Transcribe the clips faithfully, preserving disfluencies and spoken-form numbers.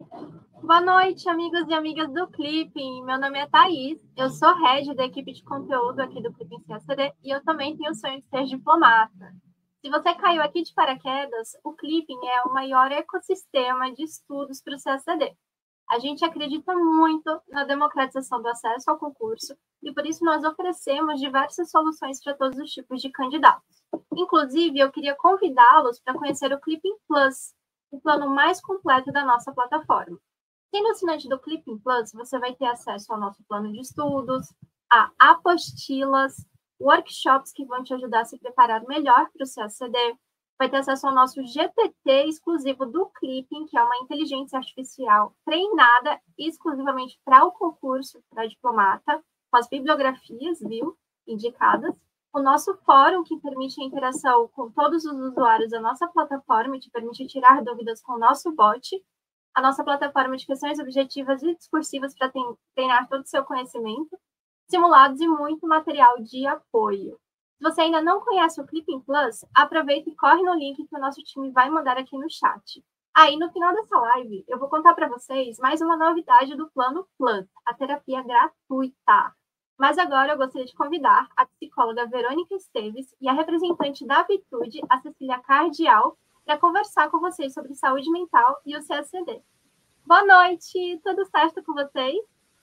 Boa noite, amigos e amigas do Clipping. Meu nome é Thaís, eu sou head da equipe de conteúdo aqui do Clipping C A C D e eu também tenho o sonho de ser diplomata. Se você caiu aqui de paraquedas, o Clipping é o maior ecossistema de estudos para o C A C D. A gente acredita muito na democratização do acesso ao concurso e por isso nós oferecemos diversas soluções para todos os tipos de candidatos. Inclusive, eu queria convidá-los para conhecer o Clipping Plus, o plano mais completo da nossa plataforma. Sendo assinante do Clipping Plus, você vai ter acesso ao nosso plano de estudos, a apostilas, workshops que vão te ajudar a se preparar melhor para o C A C D, vai ter acesso ao nosso G P T exclusivo do Clipping, que é uma inteligência artificial treinada exclusivamente para o concurso, para diplomata, com as bibliografias, viu, indicadas. O nosso fórum, que permite a interação com todos os usuários da nossa plataforma e te permite tirar dúvidas com o nosso bot. A nossa plataforma de questões objetivas e discursivas para treinar todo o seu conhecimento, simulados e muito material de apoio. Se você ainda não conhece o Clipping Plus, aproveita e corre no link que o nosso time vai mandar aqui no chat. Aí, no final dessa live, eu vou contar para vocês mais uma novidade do Plano Plus, a terapia gratuita. Mas agora eu gostaria de convidar a psicóloga Verônica Esteves e a representante da Vitude, a Cecília Cardial, para conversar com vocês sobre saúde mental e o C A C D. Boa noite, tudo certo com vocês?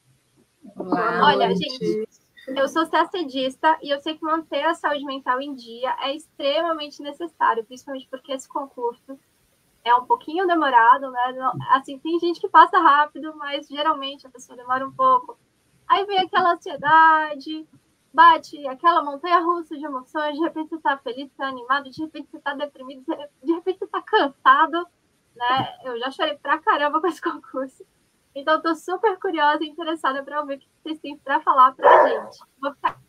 Olá, Olha, gente, eu sou CACDista e eu sei que manter a saúde mental em dia é extremamente necessário, principalmente porque esse concurso é um pouquinho demorado, né? Assim, tem gente que passa rápido, mas geralmente a pessoa demora um pouco. Aí vem aquela ansiedade, bate aquela montanha-russa de emoções, de repente você está feliz, está animado, de repente você está deprimido, de repente você está cansado, né? Eu já chorei pra caramba com esse concurso. Então, estou super curiosa e interessada para ouvir o que vocês têm para falar para a gente. Vou ficar...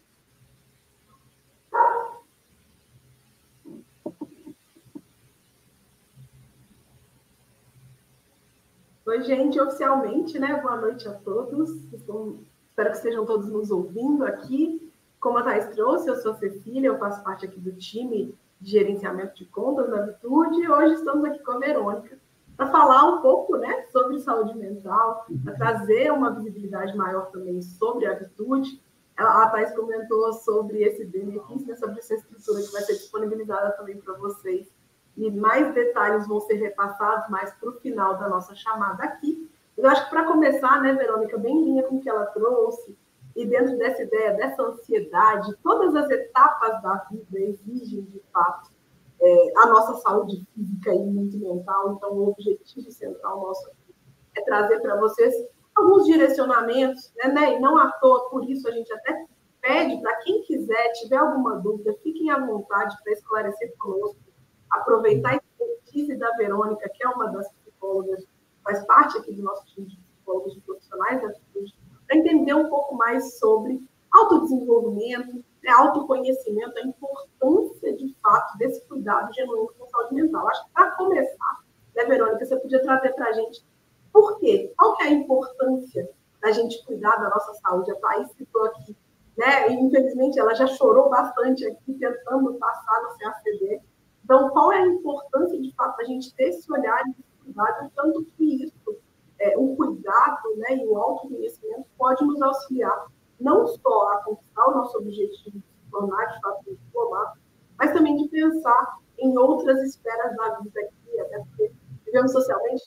Oi, gente, oficialmente, né? Boa noite a todos. Estou... Espero que estejam todos nos ouvindo aqui. Como a Thaís trouxe, eu sou a Cecília, eu faço parte aqui do time de gerenciamento de contas da Vitude e hoje estamos aqui com a Verônica para falar um pouco, né, sobre saúde mental, para trazer uma visibilidade maior também sobre a Vitude. A Thaís comentou sobre esse benefício, né, sobre essa estrutura que vai ser disponibilizada também para vocês. E mais detalhes vão ser repassados mais para o final da nossa chamada aqui. Eu acho que para começar, né, Verônica, bem em linha com o que ela trouxe, e dentro dessa ideia, dessa ansiedade, todas as etapas da vida exigem, de fato, é, a nossa saúde física e muito mental. Então, o objetivo central nosso é trazer para vocês alguns direcionamentos, né, né? E não à toa, por isso a gente até pede para quem quiser, tiver alguma dúvida, fiquem à vontade para esclarecer conosco, aproveitar a expertise da Verônica, que é uma das psicólogas, faz parte aqui do nosso time de psicólogos e profissionais da Vitude, para entender um pouco mais sobre autodesenvolvimento, né, autoconhecimento, a importância, de fato, desse cuidado genuíno com a saúde mental. Acho que, para começar, né, Verônica, você podia trazer para a gente por quê? Qual que é a importância da gente cuidar da nossa saúde? A Thaís citou aqui, né, e, infelizmente, ela já chorou bastante aqui, tentando passar no C A C D. Então, qual é a importância, de fato, da gente ter esse olhar e esse cuidado, tanto que isso, é, o cuidado, né, e o autoconhecimento pode nos auxiliar não só a conquistar o nosso objetivo de se tornar, de fato, um diplomata, mas também de pensar em outras esferas da vida aqui, até porque vivemos socialmente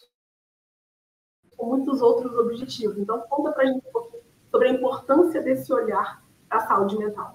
com muitos outros objetivos. Então, conta para a gente um pouquinho sobre a importância desse olhar para a saúde mental.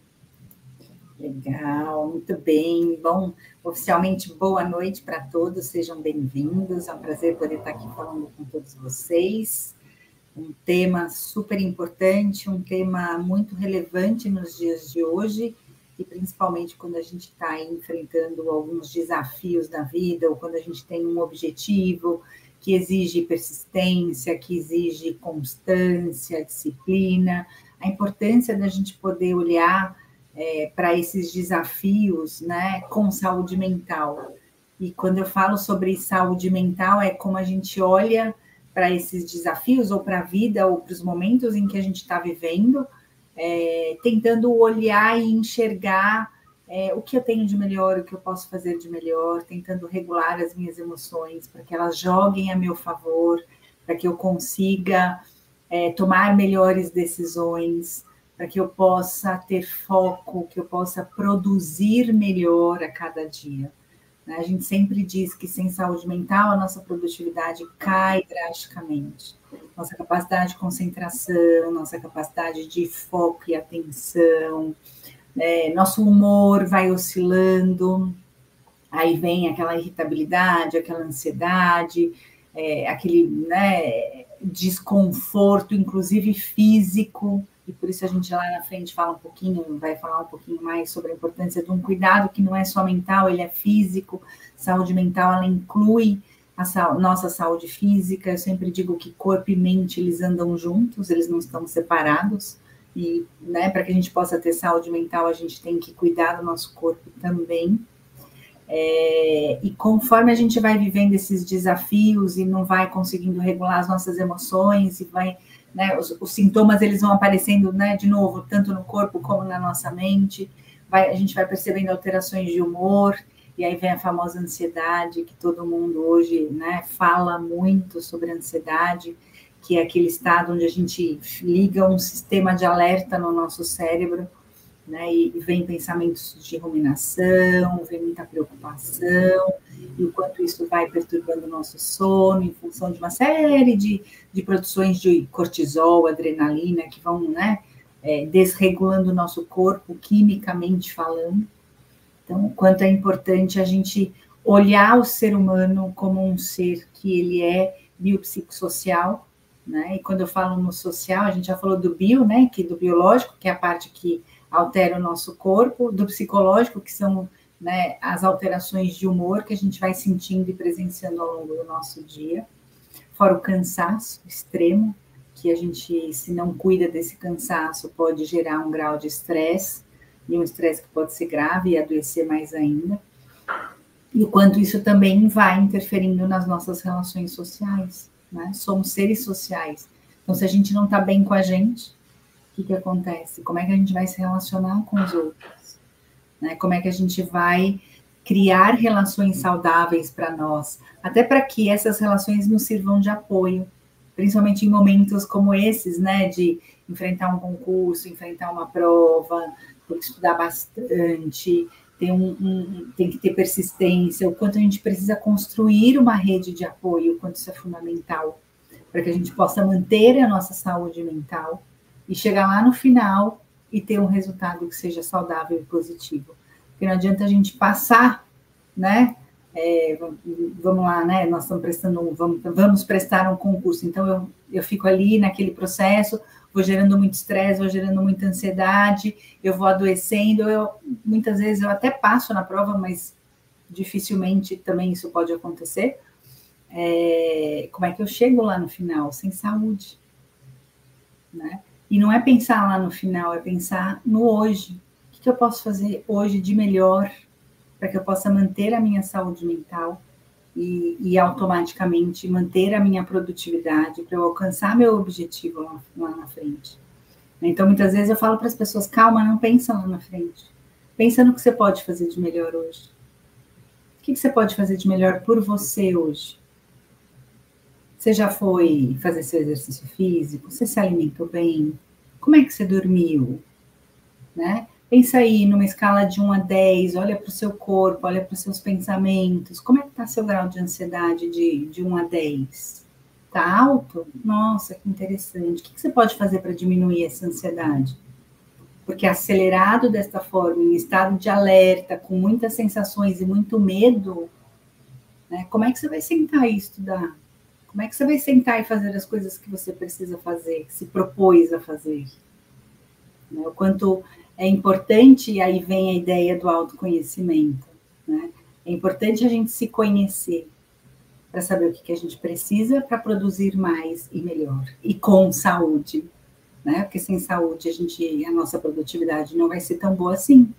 Legal, muito bem. Bom, oficialmente, boa noite para todos, sejam bem-vindos. É um prazer poder estar aqui falando com todos vocês. Um tema super importante, um tema muito relevante nos dias de hoje, e principalmente quando a gente está enfrentando alguns desafios da vida, ou quando a gente tem um objetivo que exige persistência, que exige constância, disciplina, a importância da gente poder olhar É, para esses desafios, né, com saúde mental. E quando eu falo sobre saúde mental, é como a gente olha para esses desafios, ou para a vida, ou para os momentos em que a gente está vivendo, é, tentando olhar e enxergar é, o que eu tenho de melhor, o que eu posso fazer de melhor, tentando regular as minhas emoções, para que elas joguem a meu favor, para que eu consiga é, tomar melhores decisões, para que eu possa ter foco, que eu possa produzir melhor a cada dia. A gente sempre diz que sem saúde mental a nossa produtividade cai drasticamente. Nossa capacidade de concentração, nossa capacidade de foco e atenção, é, nosso humor vai oscilando, aí vem aquela irritabilidade, aquela ansiedade, é, aquele né, desconforto, inclusive físico, e por isso a gente lá na frente fala um pouquinho, vai falar um pouquinho mais sobre a importância de um cuidado que não é só mental, ele é físico. Saúde mental, ela inclui a sa- nossa saúde física. Eu sempre digo que corpo e mente, eles andam juntos, eles não estão separados. E, né, para que a gente possa ter saúde mental, a gente tem que cuidar do nosso corpo também. É, e conforme a gente vai vivendo esses desafios e não vai conseguindo regular as nossas emoções e vai... Né, os, os sintomas eles vão aparecendo, né, de novo, tanto no corpo como na nossa mente, vai, a gente vai percebendo alterações de humor, e aí vem a famosa ansiedade, que todo mundo hoje né, fala muito sobre a ansiedade, que é aquele estado onde a gente liga um sistema de alerta no nosso cérebro, né, e, e vem pensamentos de ruminação, vem muita preocupação, e o quanto isso vai perturbando o nosso sono, em função de uma série de, de produções de cortisol, adrenalina, que vão né, é, desregulando o nosso corpo, quimicamente falando. Então, o quanto é importante a gente olhar o ser humano como um ser que ele é biopsicossocial, né? E quando eu falo no social, a gente já falou do bio, né, que do biológico, que é a parte que altera o nosso corpo, do psicológico, que são né, as alterações de humor que a gente vai sentindo e presenciando ao longo do nosso dia, fora o cansaço extremo, que a gente, se não cuida desse cansaço, pode gerar um grau de estresse, e um estresse que pode ser grave e adoecer mais ainda, e o quanto isso também vai interferindo nas nossas relações sociais, né? Somos seres sociais, então se a gente não está bem com a gente, o que, que acontece? Como é que a gente vai se relacionar com os outros? Né? Como é que a gente vai criar relações saudáveis para nós? Até para que essas relações nos sirvam de apoio, principalmente em momentos como esses, né? De enfrentar um concurso, enfrentar uma prova, tem que estudar bastante, tem, um, um, tem que ter persistência, o quanto a gente precisa construir uma rede de apoio, o quanto isso é fundamental, para que a gente possa manter a nossa saúde mental, e chegar lá no final e ter um resultado que seja saudável e positivo. Porque não adianta a gente passar, né? É, vamos lá, né? Nós estamos prestando um, vamos, vamos prestar um concurso. Então, eu, eu fico ali naquele processo, vou gerando muito estresse, vou gerando muita ansiedade, eu vou adoecendo. Eu, muitas vezes eu até passo na prova, mas dificilmente também isso pode acontecer. É, como é que eu chego lá no final? Sem saúde, né? E não é pensar lá no final, é pensar no hoje. O que eu posso fazer hoje de melhor para que eu possa manter a minha saúde mental e, e automaticamente manter a minha produtividade para eu alcançar meu objetivo lá, lá na frente. Então, muitas vezes eu falo para as pessoas, calma, não pensa lá na frente. Pensa no que você pode fazer de melhor hoje. O que você pode fazer de melhor por você hoje? Você já foi fazer seu exercício físico? Você se alimentou bem? Como é que você dormiu? Né? Pensa aí numa escala de um a dez, olha para o seu corpo, olha para os seus pensamentos. Como é que está seu grau de ansiedade de, de um a dez? Está alto? Nossa, que interessante. O que você pode fazer para diminuir essa ansiedade? Porque acelerado desta forma, em estado de alerta, com muitas sensações e muito medo, né? Como é que você vai sentar e estudar? Como é que você vai sentar e fazer as coisas que você precisa fazer, que se propôs a fazer? Né? O quanto é importante, e aí vem a ideia do autoconhecimento. Né? É importante a gente se conhecer, para saber o que a gente precisa para produzir mais e melhor. E com saúde. Né? Porque sem saúde, a, gente, a nossa produtividade não vai ser tão boa assim.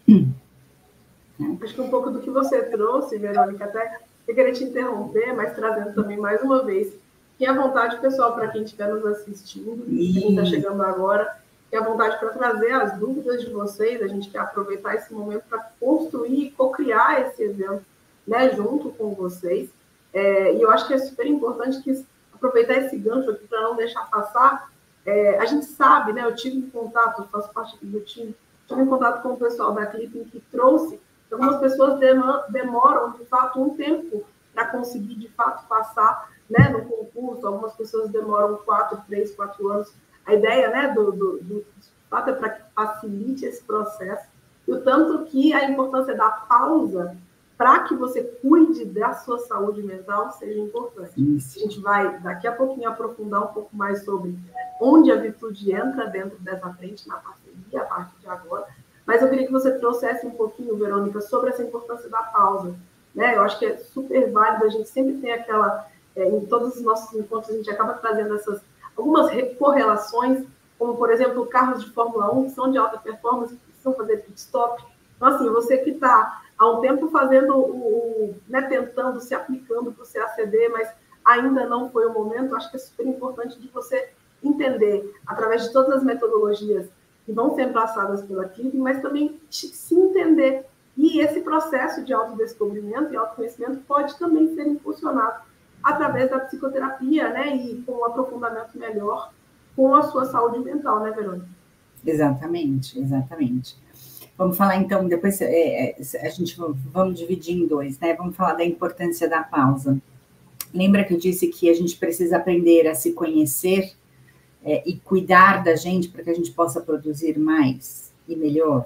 Né? Acho que um pouco do que você trouxe, Verônica, até... Eu queria te interromper, mas trazendo também mais uma vez, que à vontade, pessoal, para quem estiver nos assistindo, e... quem está chegando agora, que à vontade para trazer as dúvidas de vocês, a gente quer aproveitar esse momento para construir e co-criar esse evento, né, junto com vocês. É, e eu acho que é super importante que aproveitar esse gancho aqui para não deixar passar, é, a gente sabe, né, eu tive em contato, faço parte aqui do time, tive em contato com o pessoal da Clipping que trouxe, algumas pessoas demoram, de fato, um tempo para conseguir, de fato, passar, né, no concurso, algumas pessoas demoram quatro, três, quatro anos. A ideia, né, do, do, do, do fato é para que facilite esse processo, e o tanto que a importância da pausa para que você cuide da sua saúde mental seja importante. Isso. A gente vai, daqui a pouquinho, aprofundar um pouco mais sobre onde a virtude entra dentro dessa frente, na parceria, a partir de agora. Mas eu queria que você trouxesse um pouquinho, Verônica, sobre essa importância da pausa. Né? Eu acho que é super válido, a gente sempre tem aquela... É, em todos os nossos encontros, a gente acaba trazendo essas algumas correlações, como, por exemplo, carros de Fórmula um, que são de alta performance, que precisam fazer pit stop. Então, assim, você que está há um tempo fazendo o, o né, tentando, se aplicando para o C A C D, mas ainda não foi o momento, acho que é super importante de você entender, através de todas as metodologias que vão ser passadas pela Clipping, mas também se entender. E esse processo de autodescobrimento e autoconhecimento pode também ser impulsionado através da psicoterapia, né, e com um aprofundamento melhor com a sua saúde mental, né, Verônica? Exatamente, exatamente. Vamos falar, então, depois é, a gente vamos dividir em dois, né? Vamos falar da importância da pausa. Lembra que eu disse que a gente precisa aprender a se conhecer é, e cuidar da gente para que a gente possa produzir mais e melhor?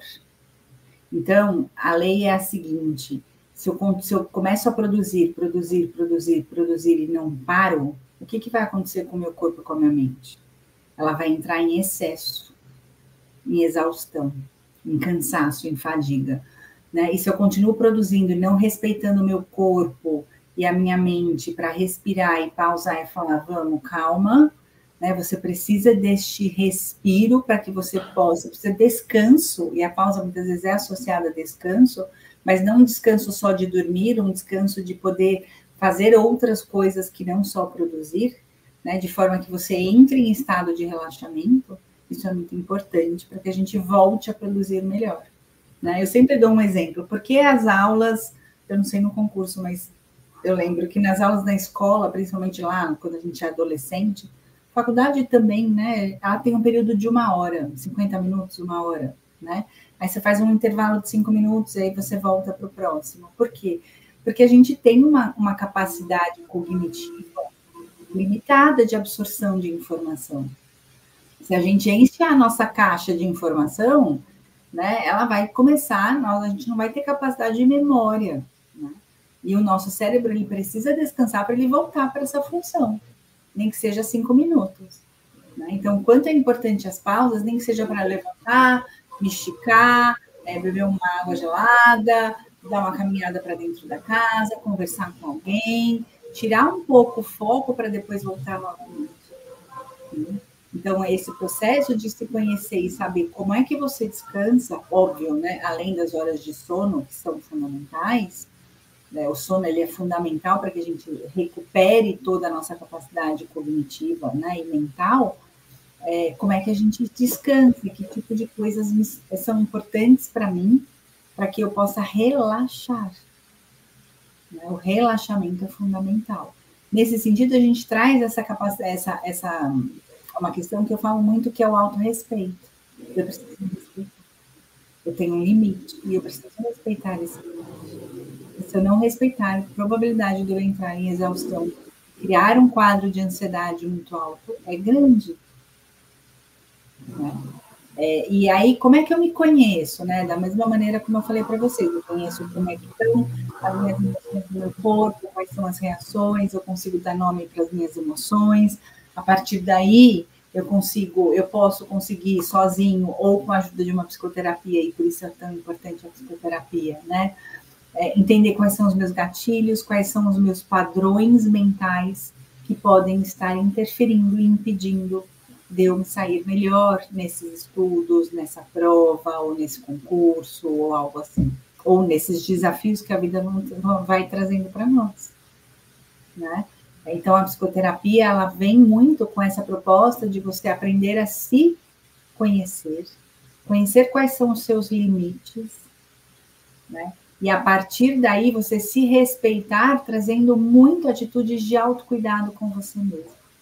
Então, a lei é a seguinte: se eu, se eu começo a produzir, produzir, produzir, produzir e não paro, o que, que vai acontecer com o meu corpo e com a minha mente? Ela vai entrar em excesso, em exaustão, em cansaço, em fadiga, né? E se eu continuo produzindo e não respeitando o meu corpo e a minha mente para respirar e pausar e falar, vamos, calma, né? Você precisa deste respiro para que você possa, precisa de descanso, e a pausa muitas vezes é associada a descanso, mas não um descanso só de dormir, um descanso de poder fazer outras coisas que não só produzir, né? De forma que você entre em estado de relaxamento. Isso é muito importante para que a gente volte a produzir melhor, né? Eu sempre dou um exemplo, porque as aulas, eu não sei no concurso, mas eu lembro que nas aulas da escola, principalmente lá, quando a gente é adolescente, faculdade também, né? Ela tem um período de uma hora, cinquenta minutos, uma hora, né? Aí você faz um intervalo de cinco minutos, e aí você volta para o próximo. Por quê? Porque a gente tem uma, uma capacidade cognitiva limitada de absorção de informação. Se a gente enche a nossa caixa de informação, né, ela vai começar, nós, a gente não vai ter capacidade de memória, né? E o nosso cérebro, ele precisa descansar para ele voltar para essa função, nem que seja cinco minutos, né? Então, quanto é importante as pausas, nem que seja para levantar, me esticar, é, beber uma água gelada, dar uma caminhada para dentro da casa, conversar com alguém, tirar um pouco o foco para depois voltar novamente, né? Então, esse processo de se conhecer e saber como é que você descansa, óbvio, né? Além das horas de sono, que são fundamentais, né? O sono, ele é fundamental para que a gente recupere toda a nossa capacidade cognitiva, né? E mental. É, como é que a gente descansa, que tipo de coisas me, são importantes para mim, para que eu possa relaxar, né? O relaxamento é fundamental. Nesse sentido, a gente traz essa capacidade, essa... essa uma questão que eu falo muito, que é o autorrespeito. Eu preciso respeitar. Eu tenho um limite e eu preciso respeitar esse limite. Se eu não respeitar, a probabilidade de eu entrar em exaustão, criar um quadro de ansiedade muito alto, é grande, né? É, e aí, como é que eu me conheço, né? Da mesma maneira como eu falei para vocês, eu conheço como é que estão as minhas emoções do meu corpo, quais são as reações, eu consigo dar nome para as minhas emoções. A partir daí, eu consigo, eu posso conseguir sozinho ou com a ajuda de uma psicoterapia, e por isso é tão importante a psicoterapia, né? É, entender quais são os meus gatilhos, quais são os meus padrões mentais que podem estar interferindo e impedindo de eu me sair melhor nesses estudos, nessa prova, ou nesse concurso, ou algo assim. Ou nesses desafios que a vida vai trazendo para nós, né? Então, a psicoterapia, ela vem muito com essa proposta de você aprender a se conhecer, conhecer quais são os seus limites, né? E a partir daí, você se respeitar, trazendo muito atitudes de autocuidado com você mesmo.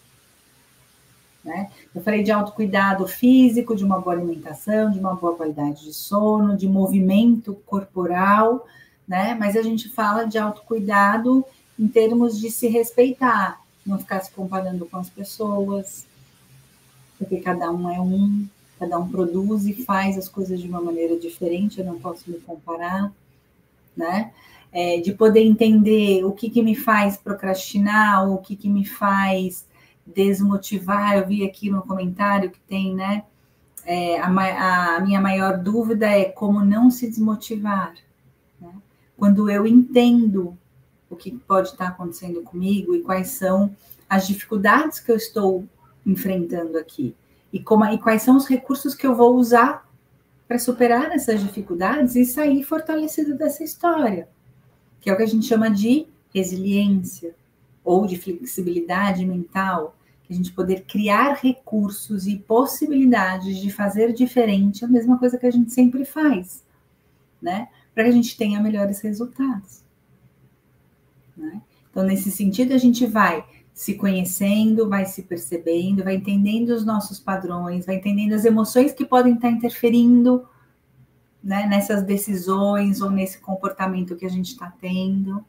né? Eu falei de autocuidado físico, de uma boa alimentação, de uma boa qualidade de sono, de movimento corporal, né? Mas a gente fala de autocuidado em termos de se respeitar, não ficar se comparando com as pessoas, porque cada um é um, cada um produz e faz as coisas de uma maneira diferente, eu não posso me comparar, né? É, de poder entender o que, que me faz procrastinar, o que, que me faz desmotivar. Eu vi aqui no comentário que tem, né? É, a, a minha maior dúvida é como não se desmotivar, né? Quando eu entendo o que pode estar acontecendo comigo e quais são as dificuldades que eu estou enfrentando aqui e, como, e quais são os recursos que eu vou usar para superar essas dificuldades e sair fortalecido dessa história, que é o que a gente chama de resiliência ou de flexibilidade mental, que a gente poder criar recursos e possibilidades de fazer diferente, a mesma coisa que a gente sempre faz, né? Para que a gente tenha melhores resultados, né? Então, nesse sentido, a gente vai se conhecendo, vai se percebendo, vai entendendo os nossos padrões, vai entendendo as emoções que podem estar interferindo, né, nessas decisões ou nesse comportamento que a gente está tendo,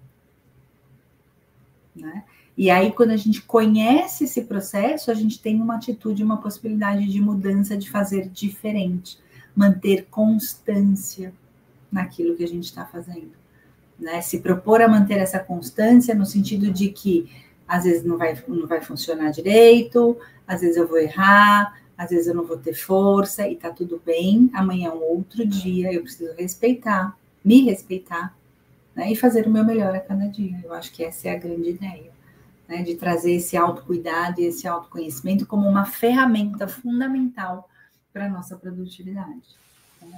né? E aí, quando a gente conhece esse processo, a gente tem uma atitude, uma possibilidade de mudança, de fazer diferente, manter constância naquilo que a gente está fazendo, né? Se propor a manter essa constância no sentido de que às vezes não vai, não vai funcionar direito, às vezes eu vou errar, às vezes eu não vou ter força e tá tudo bem, amanhã é um outro dia, eu preciso respeitar, me respeitar, né, e fazer o meu melhor a cada dia. Eu acho que essa é a grande ideia, né, de trazer esse autocuidado e esse autoconhecimento como uma ferramenta fundamental para a nossa produtividade. Né?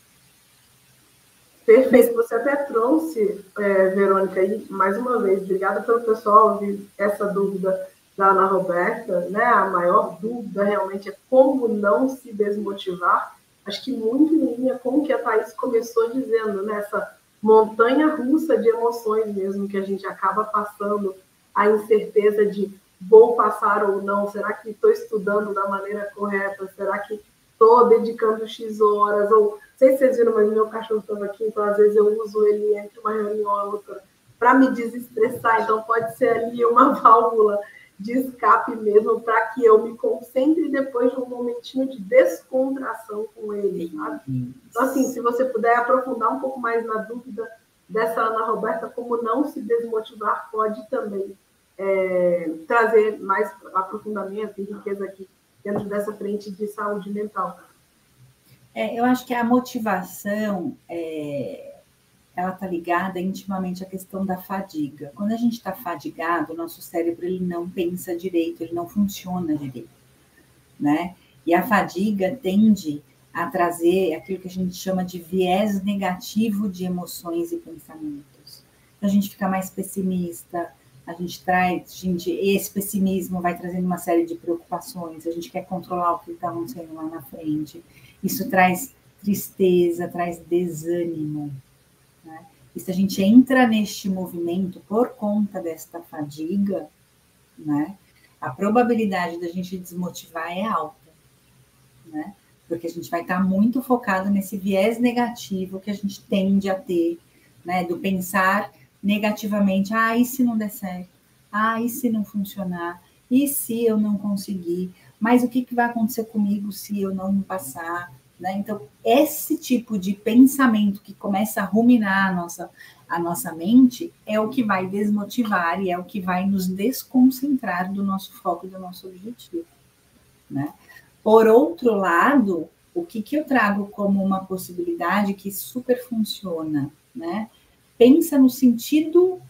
Perfeito, você até trouxe, é, Verônica, aí, mais uma vez, obrigada pelo pessoal ouvir essa dúvida da Ana Roberta, né? A maior dúvida realmente é como não se desmotivar. Acho que muito em linha com o que a Thaís começou dizendo, né? Essa montanha russa de emoções mesmo que a gente acaba passando, a incerteza de vou passar ou não, será que estou estudando da maneira correta, será que estou dedicando X horas, ou não sei se vocês viram, mas meu cachorro estava aqui, então às vezes eu uso ele entre uma reunião e outra para me desestressar, então pode ser ali uma válvula de escape mesmo, para que eu me concentre depois de um momentinho de descontração com ele, sabe? Então, assim, se você puder aprofundar um pouco mais na dúvida dessa Ana Roberta, como não se desmotivar, pode também é, trazer mais aprofundamento e riqueza aqui dentro dessa frente de saúde mental. É, eu acho que a motivação, é, ela está ligada intimamente à questão da fadiga. Quando a gente está fadigado, o nosso cérebro ele não pensa direito, ele não funciona direito, né? E a fadiga tende a trazer aquilo que a gente chama de viés negativo de emoções e pensamentos. Então, a gente fica mais pessimista, a gente traz, a gente, esse pessimismo vai trazendo uma série de preocupações, a gente quer controlar o que está acontecendo lá na frente. Isso traz tristeza, traz desânimo. Né? E se a gente entra neste movimento por conta desta fadiga, né, a probabilidade da gente desmotivar é alta, né? Porque a gente vai estar muito focado nesse viés negativo que a gente tende a ter, né, do pensar negativamente, ah, e se não der certo? Ah, e se não funcionar? E se eu não conseguir? Mas o que, que vai acontecer comigo se eu não passar? Né? Então, esse tipo de pensamento que começa a ruminar a nossa, a nossa mente é o que vai desmotivar e é o que vai nos desconcentrar do nosso foco e do nosso objetivo. Né? Por outro lado, o que, que eu trago como uma possibilidade que super funciona, né? Pensa no sentido,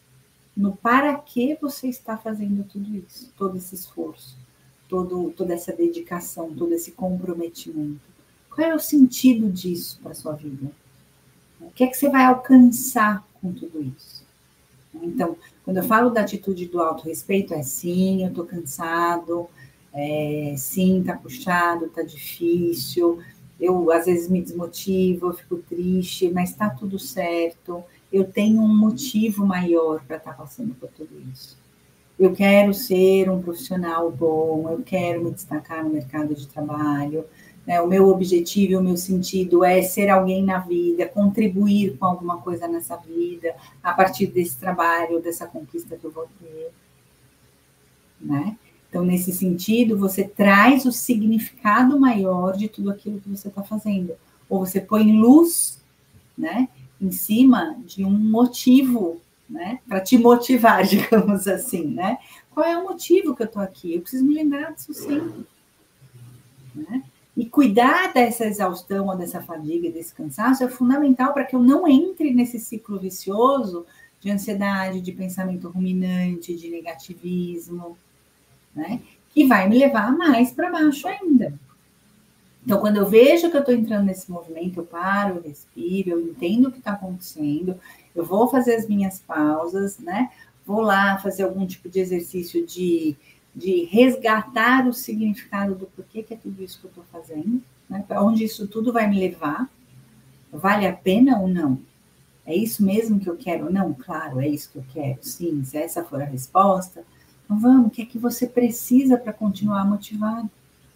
no para que você está fazendo tudo isso, todo esse esforço, todo, toda essa dedicação, todo esse comprometimento. Qual é o sentido disso para a sua vida? O que é que você vai alcançar com tudo isso? Então, quando eu falo da atitude do autorrespeito, é sim, eu estou cansado, é, sim, está puxado, está difícil, eu às vezes me desmotivo, eu fico triste, mas está tudo certo, eu tenho um motivo maior para estar passando por tudo isso. eu quero ser um profissional bom, eu quero me destacar no mercado de trabalho, né? O meu objetivo, o meu sentido é ser alguém na vida, contribuir com alguma coisa nessa vida, a partir desse trabalho, dessa conquista que eu vou ter, né? Então, nesse sentido, você traz o significado maior de tudo aquilo que você está fazendo. Ou você põe luz, né, em cima de um motivo, né, para te motivar, digamos assim, né? Qual é o motivo que eu estou aqui? Eu preciso me lembrar disso sempre, né? E cuidar dessa exaustão, ou dessa fadiga, desse cansaço é fundamental para que eu não entre nesse ciclo vicioso de ansiedade, de pensamento ruminante, de negativismo, né? Que vai me levar mais para baixo ainda. Então, quando eu vejo que eu estou entrando nesse movimento, eu paro, eu respiro, eu entendo o que está acontecendo, eu vou fazer as minhas pausas, né? Vou lá fazer algum tipo de exercício de, de resgatar o significado do porquê que é tudo isso que eu estou fazendo, né? Para onde isso tudo vai me levar, vale a pena ou não? É isso mesmo que eu quero? Não, claro, é isso que eu quero, sim, se essa for a resposta, então vamos, o que é que você precisa para continuar motivado?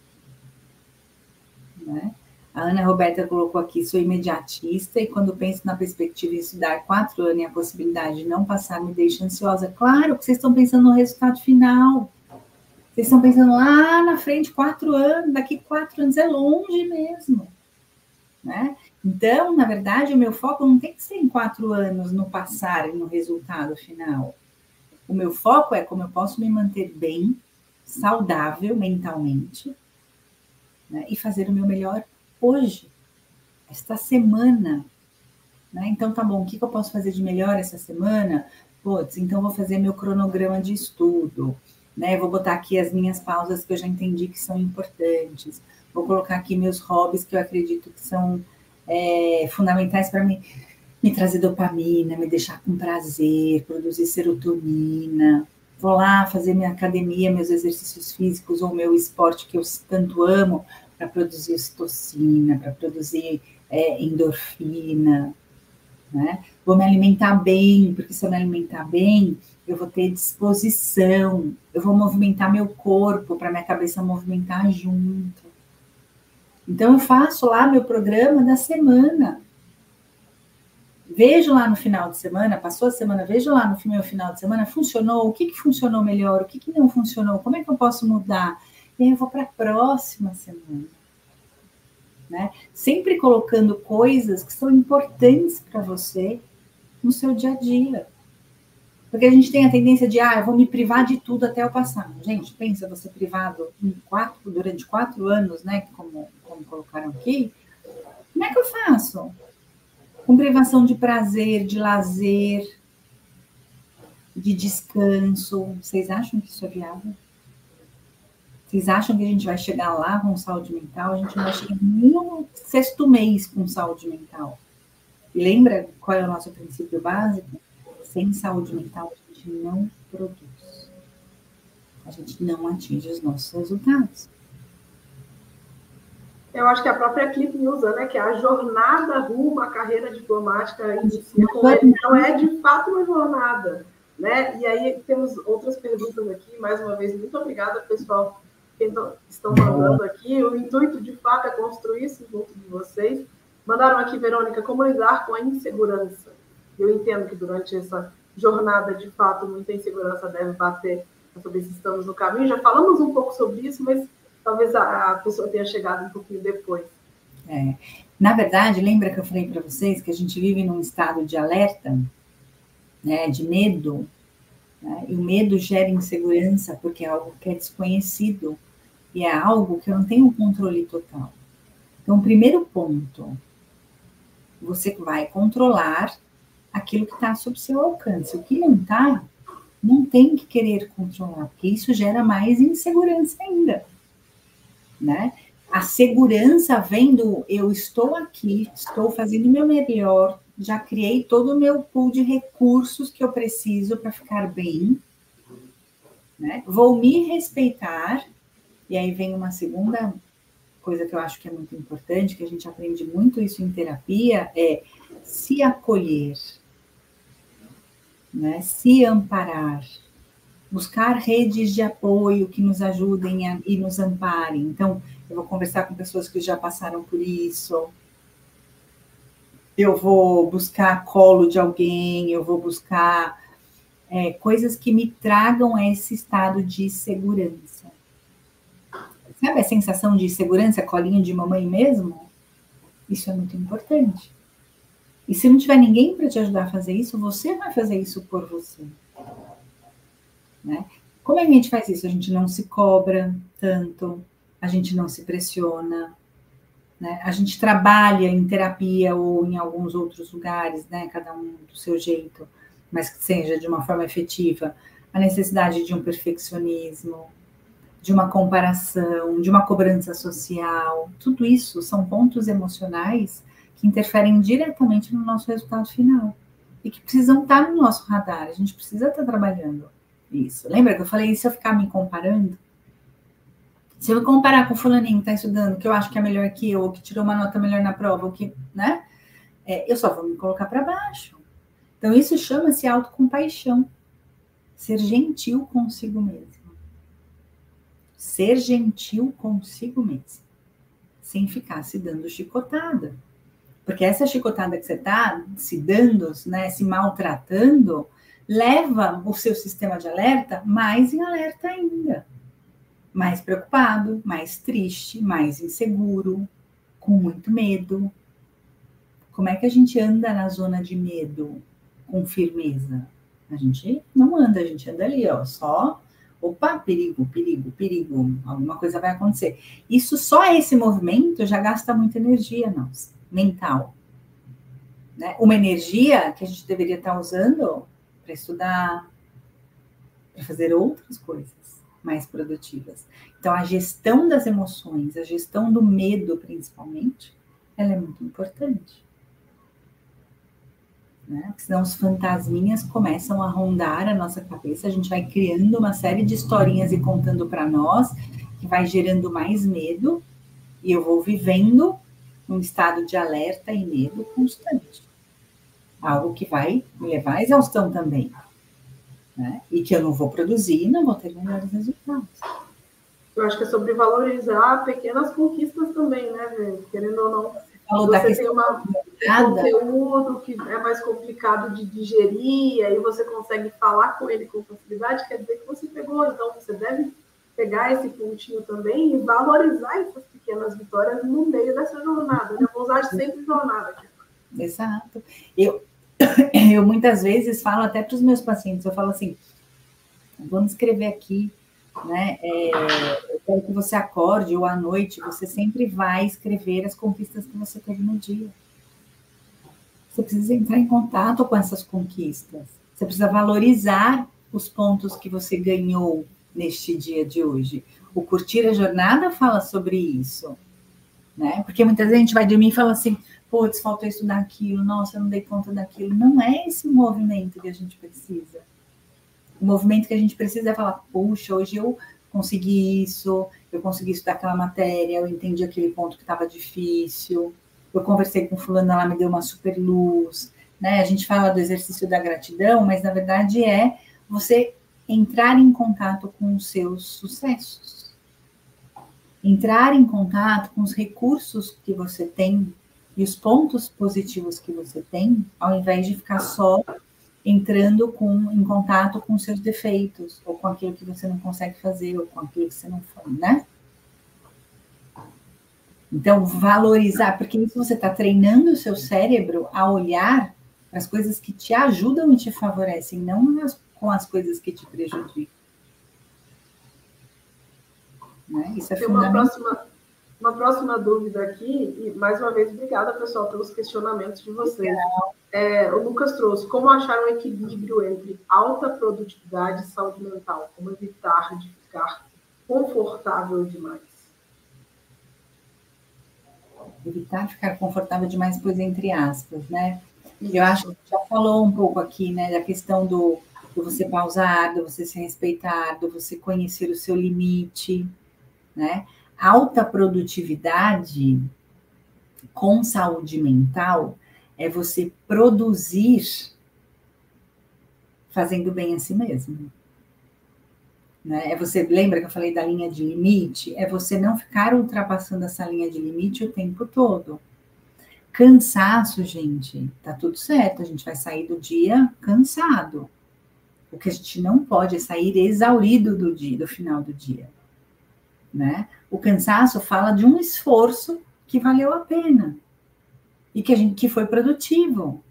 Né? A Ana Roberta colocou aqui, sou imediatista e quando penso na perspectiva de estudar quatro anos e a possibilidade de não passar me deixa ansiosa. Claro que vocês estão pensando no resultado final. Vocês estão pensando lá na frente, quatro anos, daqui quatro anos é longe mesmo. Né? Então, na verdade, o meu foco não tem que ser em quatro anos no passar e no resultado final. O meu foco é como eu posso me manter bem, saudável mentalmente, né, e fazer o meu melhor hoje, esta semana. Né? Então, tá bom, o que, que eu posso fazer de melhor essa semana? Putz, então vou fazer meu cronograma de estudo, né? Vou botar aqui as minhas pausas que eu já entendi que são importantes, vou colocar aqui meus hobbies que eu acredito que são é, fundamentais para mim, me trazer dopamina, me deixar com prazer, produzir serotonina. Vou lá fazer minha academia, meus exercícios físicos ou meu esporte que eu tanto amo para produzir ocitocina, para produzir é, endorfina, né? Vou me alimentar bem, porque se eu me alimentar bem, eu vou ter disposição, eu vou movimentar meu corpo para minha cabeça movimentar junto. Então, eu faço lá meu programa da semana. Vejo lá no final de semana, passou a semana, vejo lá no meu final de semana, funcionou? O que, que funcionou melhor? O que, que não funcionou? Como é que eu posso mudar? E aí eu vou para a próxima semana. Né? Sempre colocando coisas que são importantes para você no seu dia a dia. Porque a gente tem a tendência de, ah, eu vou me privar de tudo até eu passar. Gente, pensa você privado em quatro, durante quatro anos, né? Como, como colocaram aqui. Como é que eu faço? Com privação de prazer, de lazer, de descanso. Vocês acham que isso é viável? Vocês acham que a gente vai chegar lá com saúde mental? A gente não vai chegar nem no sexto mês com saúde mental. E lembra qual é o nosso princípio básico? Sem saúde mental, a gente não produz. A gente não atinge os nossos resultados. Eu acho que a própria Clip usa, né? Que é a jornada rumo à carreira diplomática inicia com ele. Então, é de fato uma jornada, né? E aí temos outras perguntas aqui. Mais uma vez, muito obrigada, pessoal, que estão mandando aqui. O intuito, de fato, é construir isso junto de vocês. Mandaram aqui, Verônica, como lidar com a insegurança. Eu entendo que durante essa jornada, de fato, muita insegurança deve bater sobre se estamos no caminho. Já falamos um pouco sobre isso, mas talvez a, a pessoa tenha chegado um pouquinho depois. É. Na verdade, lembra que eu falei para vocês que a gente vive num estado de alerta, né, de medo, né, e o medo gera insegurança porque é algo que é desconhecido e é algo que eu não tenho controle total. Então, primeiro ponto, você vai controlar aquilo que está sob seu alcance. O que não está, não tem que querer controlar, porque isso gera mais insegurança ainda. Né? A segurança vem do eu estou aqui, estou fazendo o meu melhor, já criei todo o meu pool de recursos que eu preciso para ficar bem, né? Vou me respeitar, e aí vem uma segunda coisa que eu acho que é muito importante, que a gente aprende muito isso em terapia, é se acolher, né? Se amparar, buscar redes de apoio que nos ajudem a, e nos amparem. Então, eu vou conversar com pessoas que já passaram por isso, eu vou buscar colo de alguém, eu vou buscar é, coisas que me tragam a esse estado de segurança. Sabe a sensação de segurança, colinho de mamãe mesmo? Isso é muito importante. E se não tiver ninguém para te ajudar a fazer isso, você vai fazer isso por você. Né? Como é que a gente faz isso? A gente não se cobra tanto, a gente não se pressiona, né? A gente trabalha em terapia ou em alguns outros lugares, né? Cada um do seu jeito, mas que seja de uma forma efetiva, a necessidade de um perfeccionismo, de uma comparação, de uma cobrança social, tudo isso são pontos emocionais que interferem diretamente no nosso resultado final e que precisam estar no nosso radar, a gente precisa estar trabalhando isso. Lembra que eu falei, se eu ficar me comparando? Se eu me comparar com o fulaninho que está estudando, que eu acho que é melhor que eu, ou que tirou uma nota melhor na prova, ou que, né? É, eu só vou me colocar para baixo. Então, isso chama-se autocompaixão. Ser gentil consigo mesmo. Ser gentil consigo mesmo, sem ficar se dando chicotada. Porque essa chicotada que você está se dando, né, se maltratando, leva o seu sistema de alerta mais em alerta ainda. Mais preocupado, mais triste, mais inseguro, com muito medo. Como é que a gente anda na zona de medo com firmeza? A gente não anda, a gente anda ali, ó, só... Opa, perigo, perigo, perigo, alguma coisa vai acontecer. Isso, só esse movimento já gasta muita energia nossa, mental. Né? Uma energia que a gente deveria estar usando para estudar, para fazer outras coisas mais produtivas. Então, a gestão das emoções, a gestão do medo, principalmente, ela é muito importante. Né? Porque senão os fantasminhas começam a rondar a nossa cabeça, a gente vai criando uma série de historinhas e contando para nós, que vai gerando mais medo, e eu vou vivendo num estado de alerta e medo constante. Algo que vai me levar à exaustão também. Né? E que eu não vou produzir e não vou ter melhores resultados. Eu acho que é sobre valorizar pequenas conquistas também, né, gente? Querendo ou não, falou você da tem uma, um conteúdo que é mais complicado de digerir, aí você consegue falar com ele com facilidade, quer dizer que você pegou. Então, você deve pegar esse pontinho também e valorizar essas pequenas vitórias no meio dessa jornada. Né? Eu vou usar sempre jornada aqui. Exato. Eu, eu muitas vezes falo até para os meus pacientes, eu falo assim, vamos escrever aqui, né? É, eu quero que você acorde ou à noite, você sempre vai escrever as conquistas que você teve no dia. Você precisa entrar em contato com essas conquistas. Você precisa valorizar os pontos que você ganhou neste dia de hoje. O Curtir a Jornada fala sobre isso, né? Porque muitas vezes a gente vai dormir e fala assim, putz, faltou estudar aquilo, nossa, eu não dei conta daquilo. Não é esse o movimento que a gente precisa. O movimento que a gente precisa é falar, puxa, hoje eu consegui isso, eu consegui estudar aquela matéria, eu entendi aquele ponto que estava difícil, eu conversei com fulano, ela me deu uma super luz, né? A gente fala do exercício da gratidão, mas na verdade é você entrar em contato com os seus sucessos. Entrar em contato com os recursos que você tem e os pontos positivos que você tem, ao invés de ficar só entrando com, em contato com os seus defeitos, ou com aquilo que você não consegue fazer, ou com aquilo que você não faz, né? Então, valorizar, porque isso você está treinando o seu cérebro a olhar para as coisas que te ajudam e te favorecem, não as, com as coisas que te prejudicam. Né? Isso é Tem fundamental. Uma próxima, uma próxima dúvida aqui, e mais uma vez, obrigada, pessoal, pelos questionamentos de vocês. É, o Lucas trouxe, como achar um equilíbrio entre alta produtividade e saúde mental? Como evitar de ficar confortável demais? Evitar ficar confortável demais, pois entre aspas, né? Isso. Eu acho que já falou um pouco aqui, né, da questão do, do você pausar, do você se respeitar, do você conhecer o seu limite, né? Alta produtividade com saúde mental é você produzir fazendo bem a si mesmo. Né? É você, lembra que eu falei da linha de limite? É você não ficar ultrapassando essa linha de limite o tempo todo. Cansaço, gente, tá tudo certo, a gente vai sair do dia cansado. O que a gente não pode é sair exaurido do dia, do final do dia. Né? O cansaço fala de um esforço que valeu a pena e que, a gente, que foi produtivo.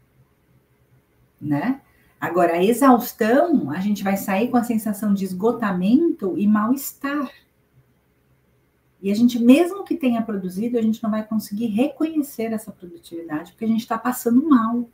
Né? Agora, a exaustão, a gente vai sair com a sensação de esgotamento e mal-estar. E a gente, mesmo que tenha produzido, a gente não vai conseguir reconhecer essa produtividade, porque a gente está passando mal.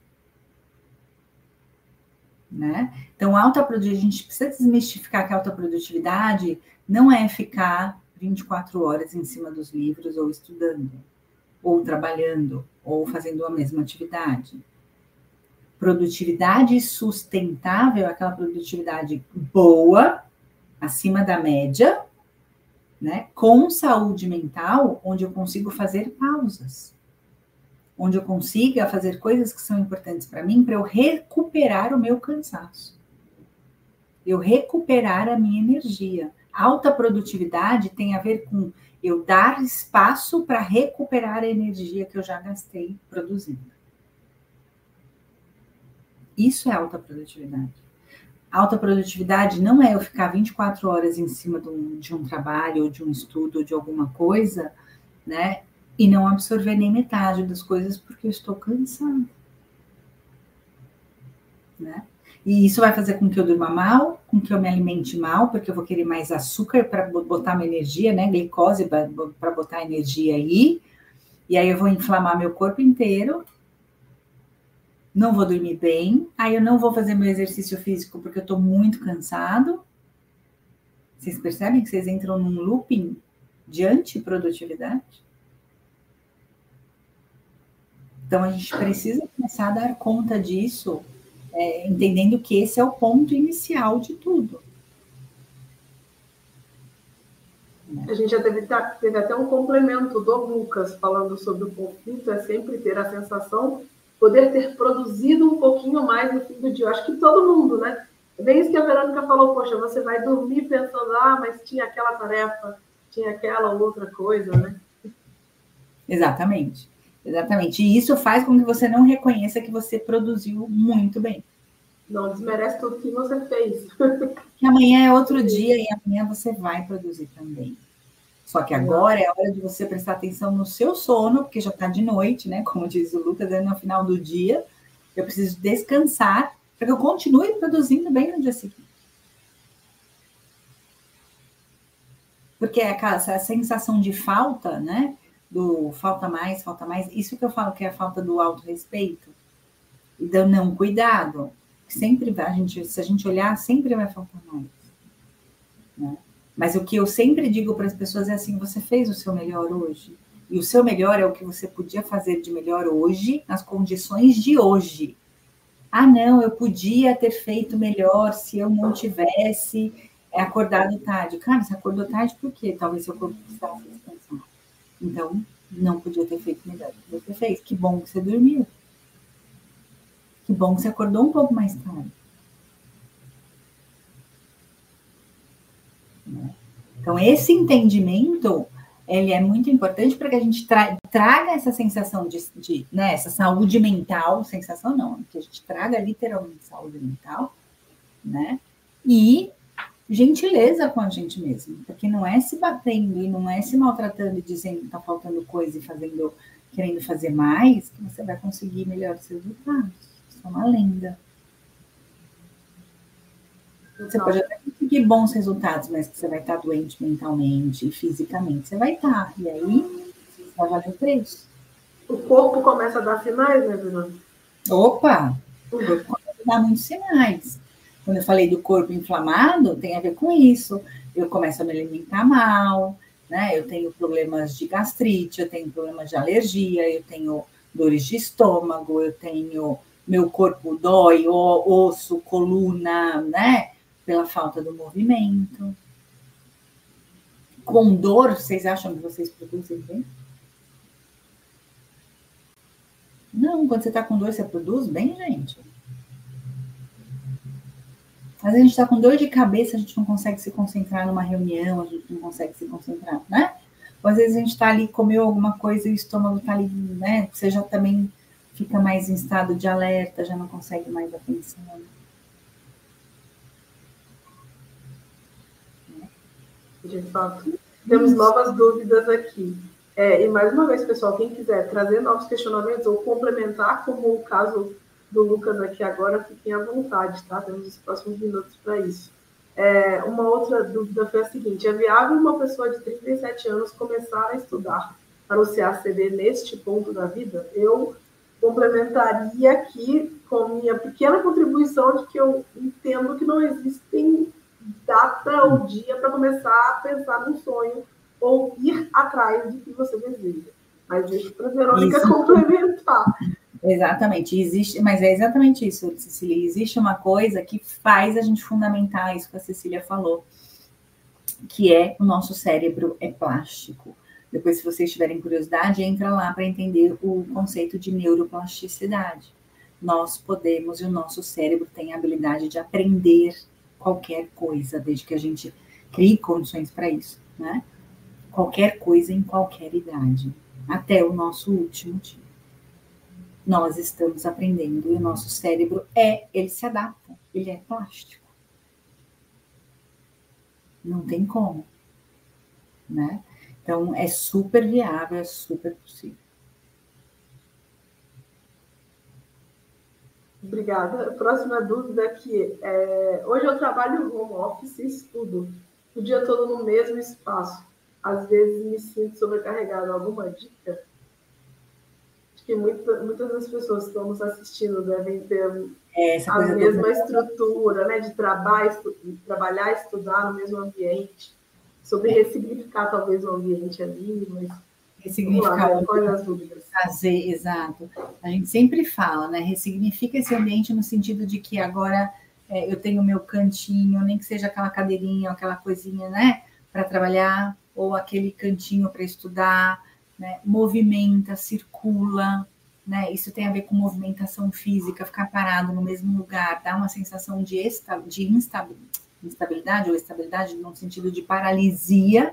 Né? Então, alta produtividade, a gente precisa desmistificar que a alta produtividade não é ficar vinte e quatro horas em cima dos livros, ou estudando, ou trabalhando, ou fazendo a mesma atividade. Produtividade sustentável é aquela produtividade boa, acima da média, né, com saúde mental, onde eu consigo fazer pausas, onde eu consiga fazer coisas que são importantes para mim, para eu recuperar o meu cansaço, eu recuperar a minha energia. Alta produtividade tem a ver com eu dar espaço para recuperar a energia que eu já gastei produzindo. Isso é alta produtividade. Alta produtividade não é eu ficar vinte e quatro horas em cima de um, de um trabalho, ou de um estudo, ou de alguma coisa, né? E não absorver nem metade das coisas porque eu estou cansada. Né? E isso vai fazer com que eu durma mal, com que eu me alimente mal, porque eu vou querer mais açúcar para botar minha energia, né? Glicose para botar energia aí. E aí eu vou inflamar meu corpo inteiro. Não vou dormir bem, aí eu não vou fazer meu exercício físico porque eu estou muito cansado. Vocês percebem que vocês entram num looping de antiprodutividade? Então, a gente precisa começar a dar conta disso, é, entendendo que esse é o ponto inicial de tudo. A gente já teve, teve até um complemento do Lucas falando sobre o conflito, é sempre ter a sensação poder ter produzido um pouquinho mais no fim do dia. Eu acho que todo mundo, né? É bem isso que a Verônica falou, poxa, você vai dormir pensando, ah, mas tinha aquela tarefa, tinha aquela outra coisa, né? Exatamente, exatamente. E isso faz com que você não reconheça que você produziu muito bem. Não desmerece tudo que você fez. Que amanhã é outro dia e amanhã você vai produzir também. Só que agora é a hora de você prestar atenção no seu sono, porque já está de noite, né? Como diz o Lucas, é no final do dia. Eu preciso descansar para que eu continue produzindo bem no dia seguinte. Porque essa sensação de falta, né? Do falta mais, falta mais, isso que eu falo que é a falta do autorrespeito e do não cuidado. Sempre vai, a gente, se a gente olhar, sempre vai faltar mais. Né? Mas o que eu sempre digo para as pessoas é assim, você fez o seu melhor hoje. E o seu melhor é o que você podia fazer de melhor hoje, nas condições de hoje. Ah, não, eu podia ter feito melhor se eu não tivesse acordado tarde. Cara, você acordou tarde por quê? Talvez seu corpo precisasse descansar. Então, não podia ter feito melhor do que você fez. Que bom que você dormiu. Que bom que você acordou um pouco mais tarde. Então, esse entendimento, ele é muito importante para que a gente tra traga essa sensação de, de né, essa saúde mental, sensação não, que a gente traga literalmente saúde mental, né, e gentileza com a gente mesmo, porque não é se batendo e não é se maltratando e dizendo que está faltando coisa e fazendo, querendo fazer mais, que você vai conseguir melhores resultados. Isso é uma lenda. Você pode até conseguir bons resultados, mas que você vai estar doente mentalmente e fisicamente. Você vai estar. E aí, vai valer o preço. O corpo começa a dar sinais, né, Verônica? Opa! O corpo começa a dar muitos sinais. Quando eu falei do corpo inflamado, tem a ver com isso. Eu começo a me alimentar mal, né? Eu tenho problemas de gastrite, eu tenho problemas de alergia, eu tenho dores de estômago, eu tenho... Meu corpo dói, osso, coluna, né? Pela falta do movimento. Com dor, vocês acham que vocês produzem bem? Não, quando você está com dor, você produz bem, gente. Às vezes a gente está com dor de cabeça, a gente não consegue se concentrar numa reunião, a gente não consegue se concentrar, né? Ou às vezes a gente está ali, comeu alguma coisa e o estômago está ali, né? Você já também fica mais em estado de alerta, já não consegue mais atenção. De fato, temos novas dúvidas aqui. É, e mais uma vez, pessoal, quem quiser trazer novos questionamentos ou complementar, como o caso do Lucas aqui agora, fiquem à vontade, tá? Temos os próximos minutos para isso. É, uma outra dúvida foi a seguinte: é viável uma pessoa de trinta e sete anos começar a estudar para o C A C D neste ponto da vida? Eu complementaria aqui com minha pequena contribuição de que eu entendo que não existem data ou dia para começar a pensar num sonho ou ir atrás do que você deseja. Mas deixa para a Verônica isso. complementar. Exatamente, existe, mas é exatamente isso, Cecília. Existe uma coisa que faz a gente fundamentar isso que a Cecília falou, que é o nosso cérebro é plástico. Depois, se vocês tiverem curiosidade, entra lá para entender o conceito de neuroplasticidade. Nós podemos, e o nosso cérebro tem a habilidade de aprender qualquer coisa, desde que a gente crie condições para isso, né? Qualquer coisa em qualquer idade, até o nosso último dia. Nós estamos aprendendo e o nosso cérebro é, ele se adapta, ele é plástico. Não tem como, né? Então, é super viável, é super possível. Obrigada. Próxima dúvida aqui. É, hoje eu trabalho home office e estudo o dia todo no mesmo espaço. Às vezes me sinto sobrecarregada. Alguma dica? Acho que muita, muitas das pessoas que estão nos assistindo devem ter é, a mesma do... estrutura, né? De trabalhar, estu... trabalhar, estudar no mesmo ambiente. Sobre é. ressignificar talvez o ambiente ali, mas... Ressignificar o fazer, exato. A gente sempre fala, né? Ressignifica esse ambiente no sentido de que agora é, eu tenho o meu cantinho, nem que seja aquela cadeirinha, aquela coisinha, né? Para trabalhar, ou aquele cantinho para estudar, né? Movimenta, circula, né? Isso tem a ver com movimentação física, ficar parado no mesmo lugar, dá uma sensação de, esta, de instabilidade, instabilidade ou estabilidade no sentido de paralisia,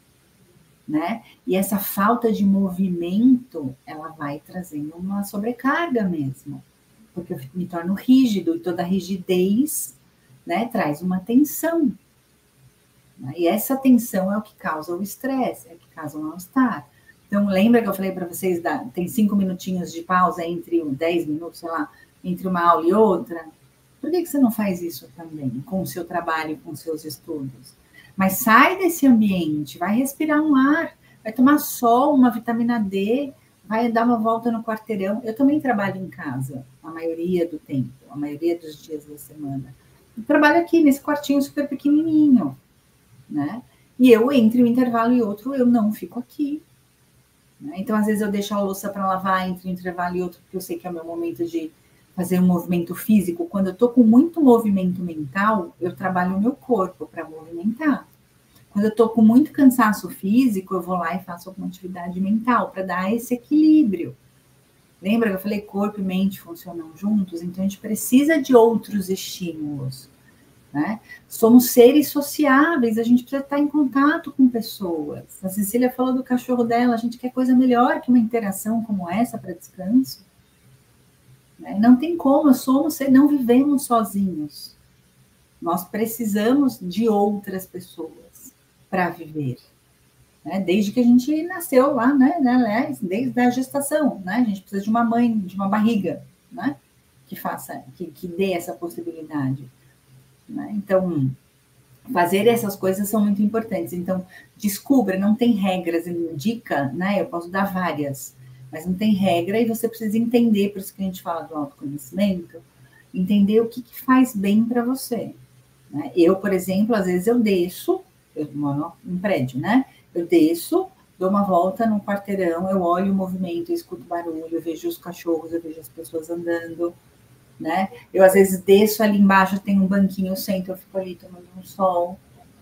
né? E essa falta de movimento, ela vai trazendo uma sobrecarga mesmo, porque eu me torno rígido, e toda rigidez, né, traz uma tensão. Né? E essa tensão é o que causa o estresse, é o que causa o mal-estar. Então, lembra que eu falei para vocês, da, tem cinco minutinhos de pausa entre dez minutos, sei lá, entre uma aula e outra? Por que, que você não faz isso também, com o seu trabalho, com os seus estudos? Mas sai desse ambiente, vai respirar um ar, vai tomar sol, uma vitamina D, vai dar uma volta no quarteirão. Eu também trabalho em casa, a maioria do tempo, a maioria dos dias da semana. Eu trabalho aqui, nesse quartinho super pequenininho, né? E eu, entre um intervalo e outro, eu não fico aqui. Né? Então, às vezes, eu deixo a louça para lavar entre um intervalo e outro, porque eu sei que é o meu momento de fazer um movimento físico. Quando eu estou com muito movimento mental, eu trabalho o meu corpo para movimentar. Quando eu estou com muito cansaço físico, eu vou lá e faço alguma atividade mental para dar esse equilíbrio. Lembra que eu falei corpo e mente funcionam juntos? Então, a gente precisa de outros estímulos. Né? Somos seres sociáveis, a gente precisa estar em contato com pessoas. A Cecília falou do cachorro dela, a gente quer coisa melhor que uma interação como essa para descanso. Né? Não tem como, somos, não vivemos sozinhos. Nós precisamos de outras pessoas para viver, né? Desde que a gente nasceu lá, né? Aliás, desde a gestação, né? A gente precisa de uma mãe, de uma barriga, né? Que faça, que, que dê essa possibilidade, né? Então, fazer essas coisas são muito importantes. Então, descubra, não tem regras, indica, né? Eu posso dar várias, mas não tem regra e você precisa entender, por isso que a gente fala do autoconhecimento, entender o que, que faz bem para você. Né? Eu, por exemplo, às vezes eu desço, eu moro em prédio, né? Eu desço, dou uma volta no quarteirão, eu olho o movimento, eu escuto barulho, eu vejo os cachorros, eu vejo as pessoas andando, né? Eu, às vezes, desço ali embaixo, tem um banquinho, eu sento, eu fico ali tomando um sol.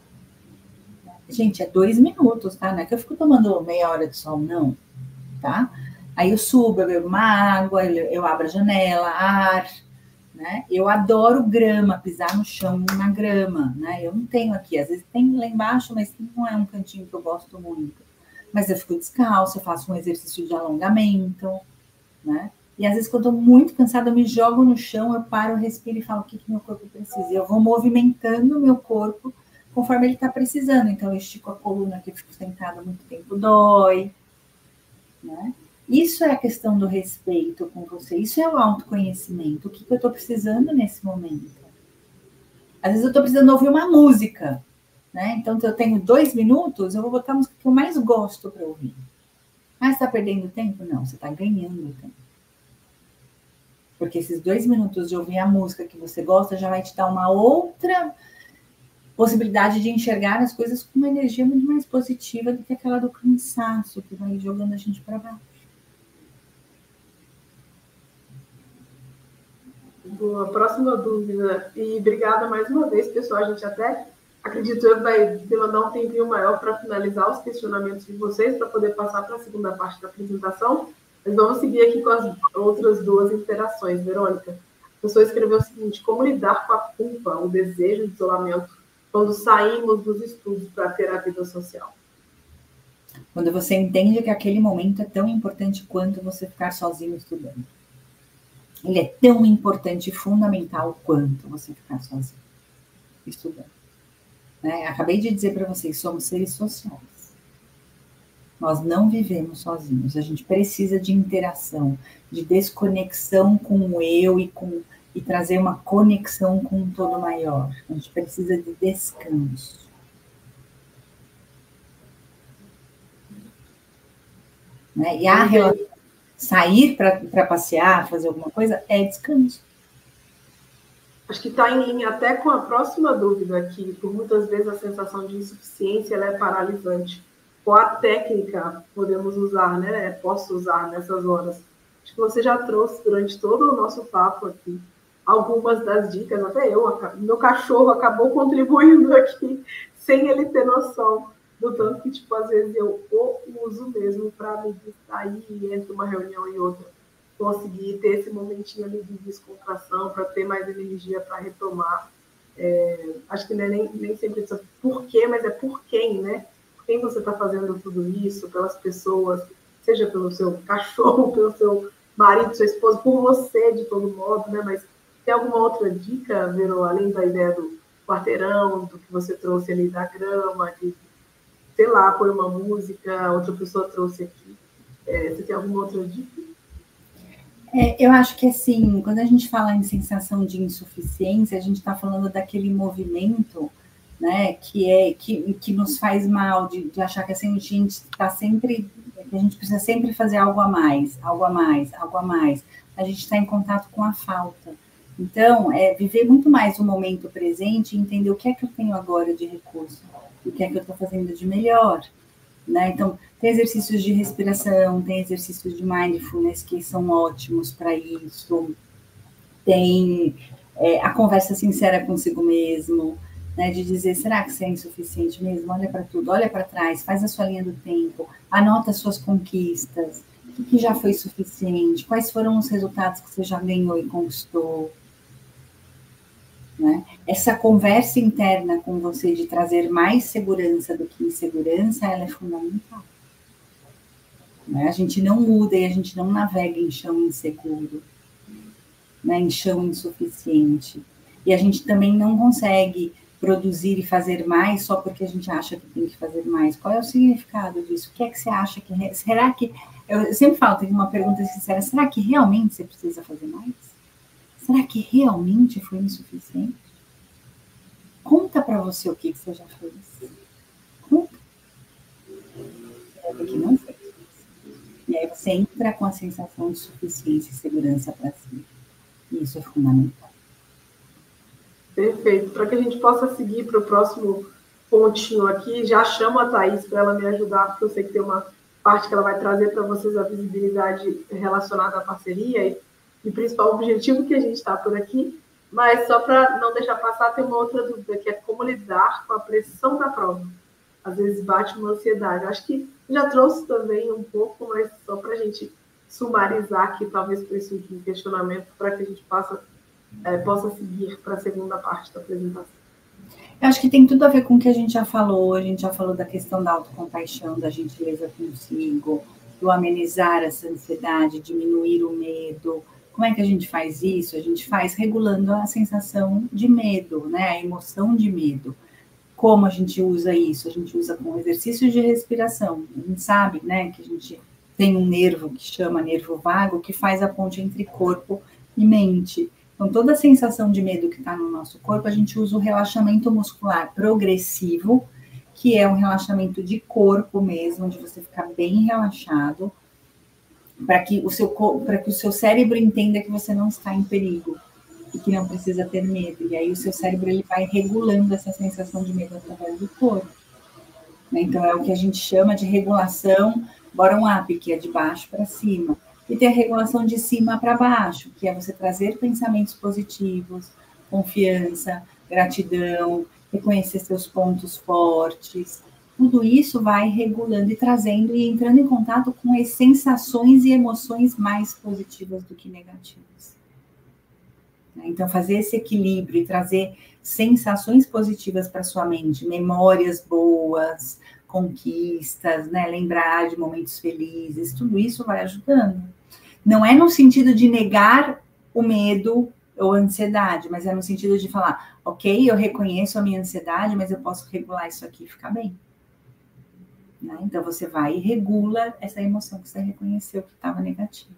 Gente, é dois minutos, tá? Não é que eu fico tomando meia hora de sol, não, tá? Aí eu subo, eu bebo uma água, eu abro a janela, ar, né? Eu adoro grama, pisar no chão na grama, né? Eu não tenho aqui, às vezes tem lá embaixo, mas não é um cantinho que eu gosto muito. Mas eu fico descalço, eu faço um exercício de alongamento, né? E às vezes, quando eu estou muito cansada, eu me jogo no chão, eu paro, eu respiro e falo o que, que meu corpo precisa. E eu vou movimentando o meu corpo conforme ele está precisando. Então, eu estico a coluna, que eu fico sentada muito tempo, dói, né? Isso é a questão do respeito com você. Isso é o autoconhecimento. O que, que eu estou precisando nesse momento? Às vezes, eu estou precisando ouvir uma música, né? Então, se eu tenho dois minutos, eu vou botar a música que eu mais gosto para ouvir. Ah, você está perdendo tempo? Não, você está ganhando tempo. Porque esses dois minutos de ouvir a música que você gosta já vai te dar uma outra possibilidade de enxergar as coisas com uma energia muito mais positiva do que aquela do cansaço que vai jogando a gente para baixo. Boa, próxima dúvida. E obrigada mais uma vez, pessoal. A gente até, acredito eu, vai demandar um tempinho maior para finalizar os questionamentos de vocês, para poder passar para a segunda parte da apresentação. Mas vamos seguir aqui com as outras duas interações. Verônica, a pessoa escreveu o seguinte: como lidar com a culpa, o desejo de isolamento, quando saímos dos estudos para ter a vida social? Quando você entende que aquele momento é tão importante quanto você ficar sozinho estudando. Ele é tão importante e fundamental quanto você ficar sozinho estudando. Né? Acabei de dizer para vocês, somos seres sociais. Nós não vivemos sozinhos. A gente precisa de interação, de desconexão com o eu e, com, e trazer uma conexão com um todo maior. A gente precisa de descanso. Né? E a relação, sair para passear, fazer alguma coisa, é descanso. Acho que está em linha até com a próxima dúvida aqui. Por muitas vezes a sensação de insuficiência ela é paralisante. Qual a técnica podemos usar, né? Posso usar nessas horas? Acho que você já trouxe durante todo o nosso papo aqui algumas das dicas, até eu, meu cachorro acabou contribuindo aqui, sem ele ter noção do tanto que, tipo, às vezes eu o uso mesmo para me distrair entre uma reunião e outra. Conseguir ter esse momentinho ali de descontração, para ter mais energia para retomar. É, acho que não é nem, nem sempre isso por quê, mas é por quem, né? Por quem você está fazendo tudo isso, pelas pessoas, seja pelo seu cachorro, pelo seu marido, sua esposa, por você, de todo modo, né? Mas tem alguma outra dica, Verô, além da ideia do quarteirão, do que você trouxe ali da grama, de, sei lá, pôr uma música, outra pessoa trouxe aqui. É, você tem alguma outra dica? É, eu acho que, assim, quando a gente fala em sensação de insuficiência, a gente está falando daquele movimento, né, que, é, que, que nos faz mal, de, de achar que assim, a gente está sempre, que a gente precisa sempre fazer algo a mais, algo a mais, algo a mais. A gente está em contato com a falta. Então, é viver muito mais o momento presente e entender o que é que eu tenho agora de recurso, o que é que eu estou fazendo de melhor. Né? Então, tem exercícios de respiração, tem exercícios de mindfulness que são ótimos para isso, tem é, a conversa sincera consigo mesmo, né? De dizer, será que você é insuficiente mesmo? Olha para tudo, olha para trás, faz a sua linha do tempo, anota as suas conquistas, o que já foi suficiente, quais foram os resultados que você já ganhou e conquistou. Né? Essa conversa interna com você de trazer mais segurança do que insegurança, ela é fundamental. Né? A gente não muda e a gente não navega em chão inseguro, né? Em chão insuficiente. E a gente também não consegue produzir e fazer mais só porque a gente acha que tem que fazer mais. Qual é o significado disso? O que é que você acha que... Será que... Eu sempre falo, tem uma pergunta sincera, será que realmente você precisa fazer mais? Será que realmente foi insuficiente? Conta para você o que, que você já fez. Conta. Porque não foi. E aí você entra com a sensação de suficiência e segurança para si. E isso é fundamental. Perfeito. Para que a gente possa seguir para o próximo pontinho aqui, já chamo a Thaís para ela me ajudar, porque eu sei que tem uma parte que ela vai trazer para vocês a visibilidade relacionada à parceria e e principal objetivo que a gente está por aqui, mas só para não deixar passar, tem uma outra dúvida, que é como lidar com a pressão da prova. Às vezes bate uma ansiedade. Acho que já trouxe também um pouco, mas só para a gente sumarizar aqui, talvez por isso um questionamento, para que a gente possa é, possa seguir para a segunda parte da apresentação. Eu acho que tem tudo a ver com o que a gente já falou. A gente já falou da questão da autocompaixão, da gentileza consigo, do amenizar essa ansiedade, diminuir o medo. Como é que a gente faz isso? A gente faz regulando a sensação de medo, né? A emoção de medo. Como a gente usa isso? A gente usa com exercícios de respiração. A gente sabe, né, que a gente tem um nervo que chama nervo vago, que faz a ponte entre corpo e mente. Então, toda a sensação de medo que está no nosso corpo, a gente usa o relaxamento muscular progressivo, que é um relaxamento de corpo mesmo, onde você fica bem relaxado, para que o seu, para que o seu cérebro entenda que você não está em perigo e que não precisa ter medo. E aí o seu cérebro ele vai regulando essa sensação de medo através do corpo. Então, é o que a gente chama de regulação bottom-up, que é de baixo para cima. E tem a regulação de cima para baixo, que é você trazer pensamentos positivos, confiança, gratidão, reconhecer seus pontos fortes. Tudo isso vai regulando e trazendo e entrando em contato com as sensações e emoções mais positivas do que negativas. Então, fazer esse equilíbrio e trazer sensações positivas para sua mente, memórias boas, conquistas, né? Lembrar de momentos felizes, tudo isso vai ajudando. Não é no sentido de negar o medo ou a ansiedade, mas é no sentido de falar, ok, eu reconheço a minha ansiedade, mas eu posso regular isso aqui e ficar bem. Né? Então, você vai e regula essa emoção que você reconheceu que estava negativa.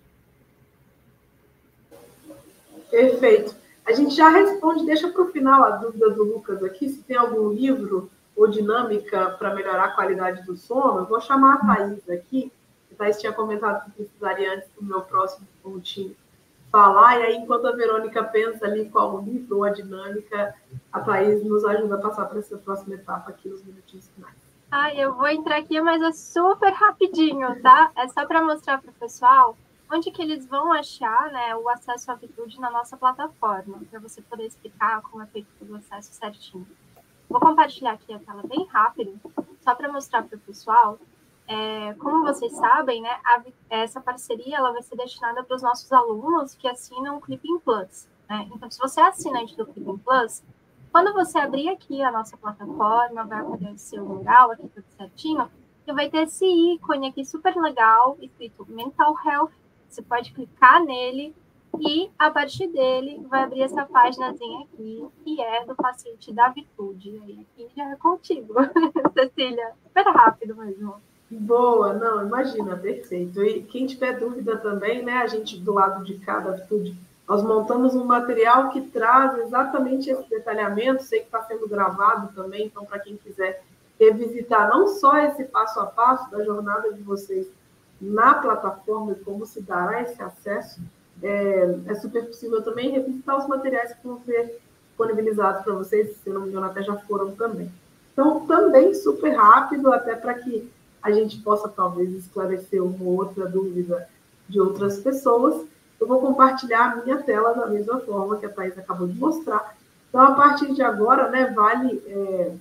Perfeito. A gente já responde, deixa para o final a dúvida do Lucas aqui, se tem algum livro ou dinâmica para melhorar a qualidade do sono. Eu vou chamar a Thaís aqui. A Thaís tinha comentado que precisaria antes do meu próximo pontinho falar, e aí enquanto a Verônica pensa ali qual o livro ou a dinâmica, a Thaís nos ajuda a passar para essa próxima etapa aqui nos minutinhos finais. Ah, eu vou entrar aqui, mas é super rapidinho, tá? É só para mostrar para o pessoal onde que eles vão achar, né, o acesso à Vitude na nossa plataforma, para você poder explicar como é feito o acesso certinho. Vou compartilhar aqui a tela bem rápido, só para mostrar para o pessoal. É, como vocês sabem, né, a, essa parceria ela vai ser destinada para os nossos alunos que assinam o Clipping Plus. Né? Então, se você é assinante do Clipping Plus, quando você abrir aqui a nossa plataforma, vai aparecer o mural aqui tudo certinho, e vai ter esse ícone aqui super legal, escrito Mental Health. Você pode clicar nele e, a partir dele, vai abrir essa paginazinha aqui, que é do paciente da Vitude. E aí, aqui já é contigo, Cecília. Super rápido mesmo. Boa, não, imagina, perfeito. E quem tiver dúvida também, né, a gente do lado de cada Vitude, nós montamos um material que traz exatamente esse detalhamento, sei que está sendo gravado também, então para quem quiser revisitar não só esse passo a passo da jornada de vocês na plataforma e como se dará esse acesso, é, é super possível também revisitar os materiais que vão ser disponibilizados para vocês, se não me engano até já foram também. Então, também super rápido, até para que a gente possa talvez esclarecer uma outra dúvida de outras pessoas. Eu vou compartilhar a minha tela da mesma forma que a Thaís acabou de mostrar. Então, a partir de agora, né, vale é,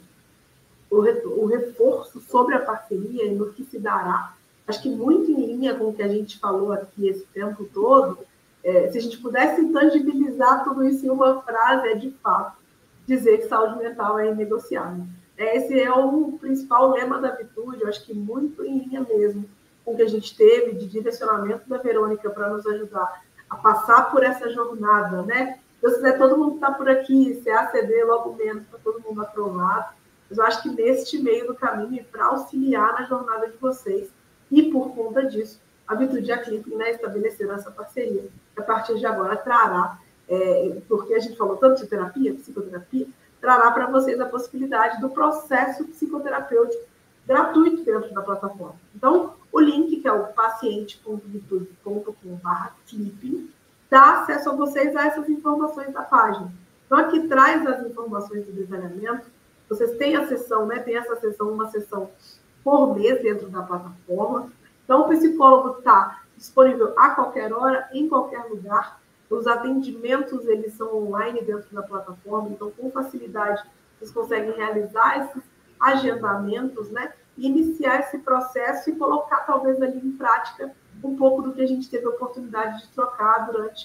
o, o reforço sobre a parceria e no que se dará. Acho que muito em linha com o que a gente falou aqui esse tempo todo, é, se a gente pudesse tangibilizar tudo isso em uma frase, é de fato dizer que saúde mental é inegociável. Esse é o principal lema da Vitude, eu acho que muito em linha mesmo com o que a gente teve de direcionamento da Verônica para nos ajudar a passar por essa jornada, né? Se quiser todo mundo está por aqui, se é A C D, logo menos, para todo mundo aprovado. Mas eu acho que neste meio do caminho, para auxiliar na jornada de vocês, e por conta disso, a Vitude e a Clipping, né, estabeleceram essa parceria, que a partir de agora trará, é, porque a gente falou tanto de terapia, psicoterapia, trará para vocês a possibilidade do processo psicoterapêutico gratuito dentro da plataforma. Então, o link, que é o paciente ponto vitude ponto com barra clipping, dá acesso a vocês a essas informações da página. Então, aqui traz as informações do detalhamento. Vocês têm a sessão, né? Tem essa sessão, uma sessão por mês dentro da plataforma. Então, o psicólogo está disponível a qualquer hora, em qualquer lugar. Os atendimentos, eles são online dentro da plataforma, então, com facilidade, vocês conseguem realizar esses agendamentos, né? Iniciar esse processo e colocar, talvez, ali em prática um pouco do que a gente teve a oportunidade de trocar durante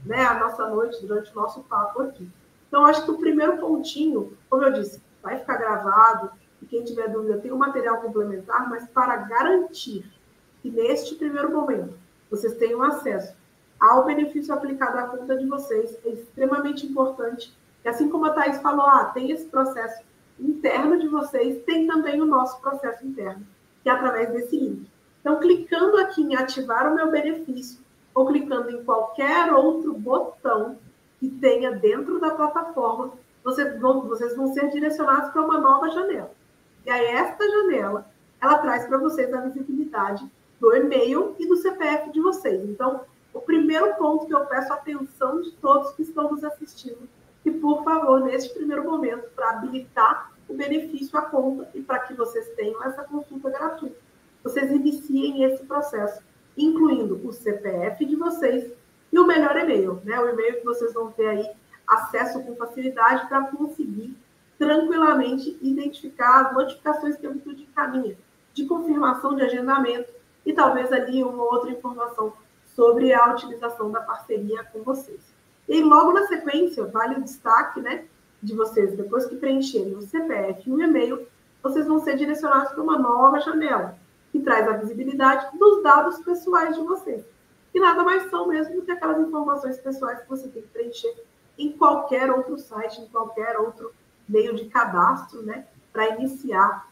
né, a nossa noite, durante o nosso papo aqui. Então, acho que o primeiro pontinho, como eu disse, vai ficar gravado, e quem tiver dúvida tem um material complementar, mas para garantir que neste primeiro momento vocês tenham acesso ao benefício aplicado à conta de vocês, é extremamente importante que, assim como a Thaís falou, ah, tem esse processo interno de vocês, tem também o nosso processo interno, que é através desse link. Então, clicando aqui em ativar o meu benefício, ou clicando em qualquer outro botão que tenha dentro da plataforma, vocês vão, vocês vão ser direcionados para uma nova janela. E aí, esta janela, ela traz para vocês a visibilidade do e-mail e do C P F de vocês. Então, o primeiro ponto que eu peço atenção de todos que estão nos assistindo, que, por favor, neste primeiro momento, para habilitar o benefício à conta e para que vocês tenham essa consulta gratuita, vocês iniciem esse processo, incluindo o C P F de vocês e o melhor e-mail, né? O e-mail que vocês vão ter aí acesso com facilidade para conseguir tranquilamente identificar as notificações que a Vitude encaminha de confirmação de agendamento e talvez ali uma outra informação sobre a utilização da parceria com vocês. E logo na sequência, vale o destaque, né, de vocês, depois que preencherem o C P F e o e-mail, vocês vão ser direcionados para uma nova janela, que traz a visibilidade dos dados pessoais de vocês. E nada mais são mesmo do que aquelas informações pessoais que você tem que preencher em qualquer outro site, em qualquer outro meio de cadastro, né, para iniciar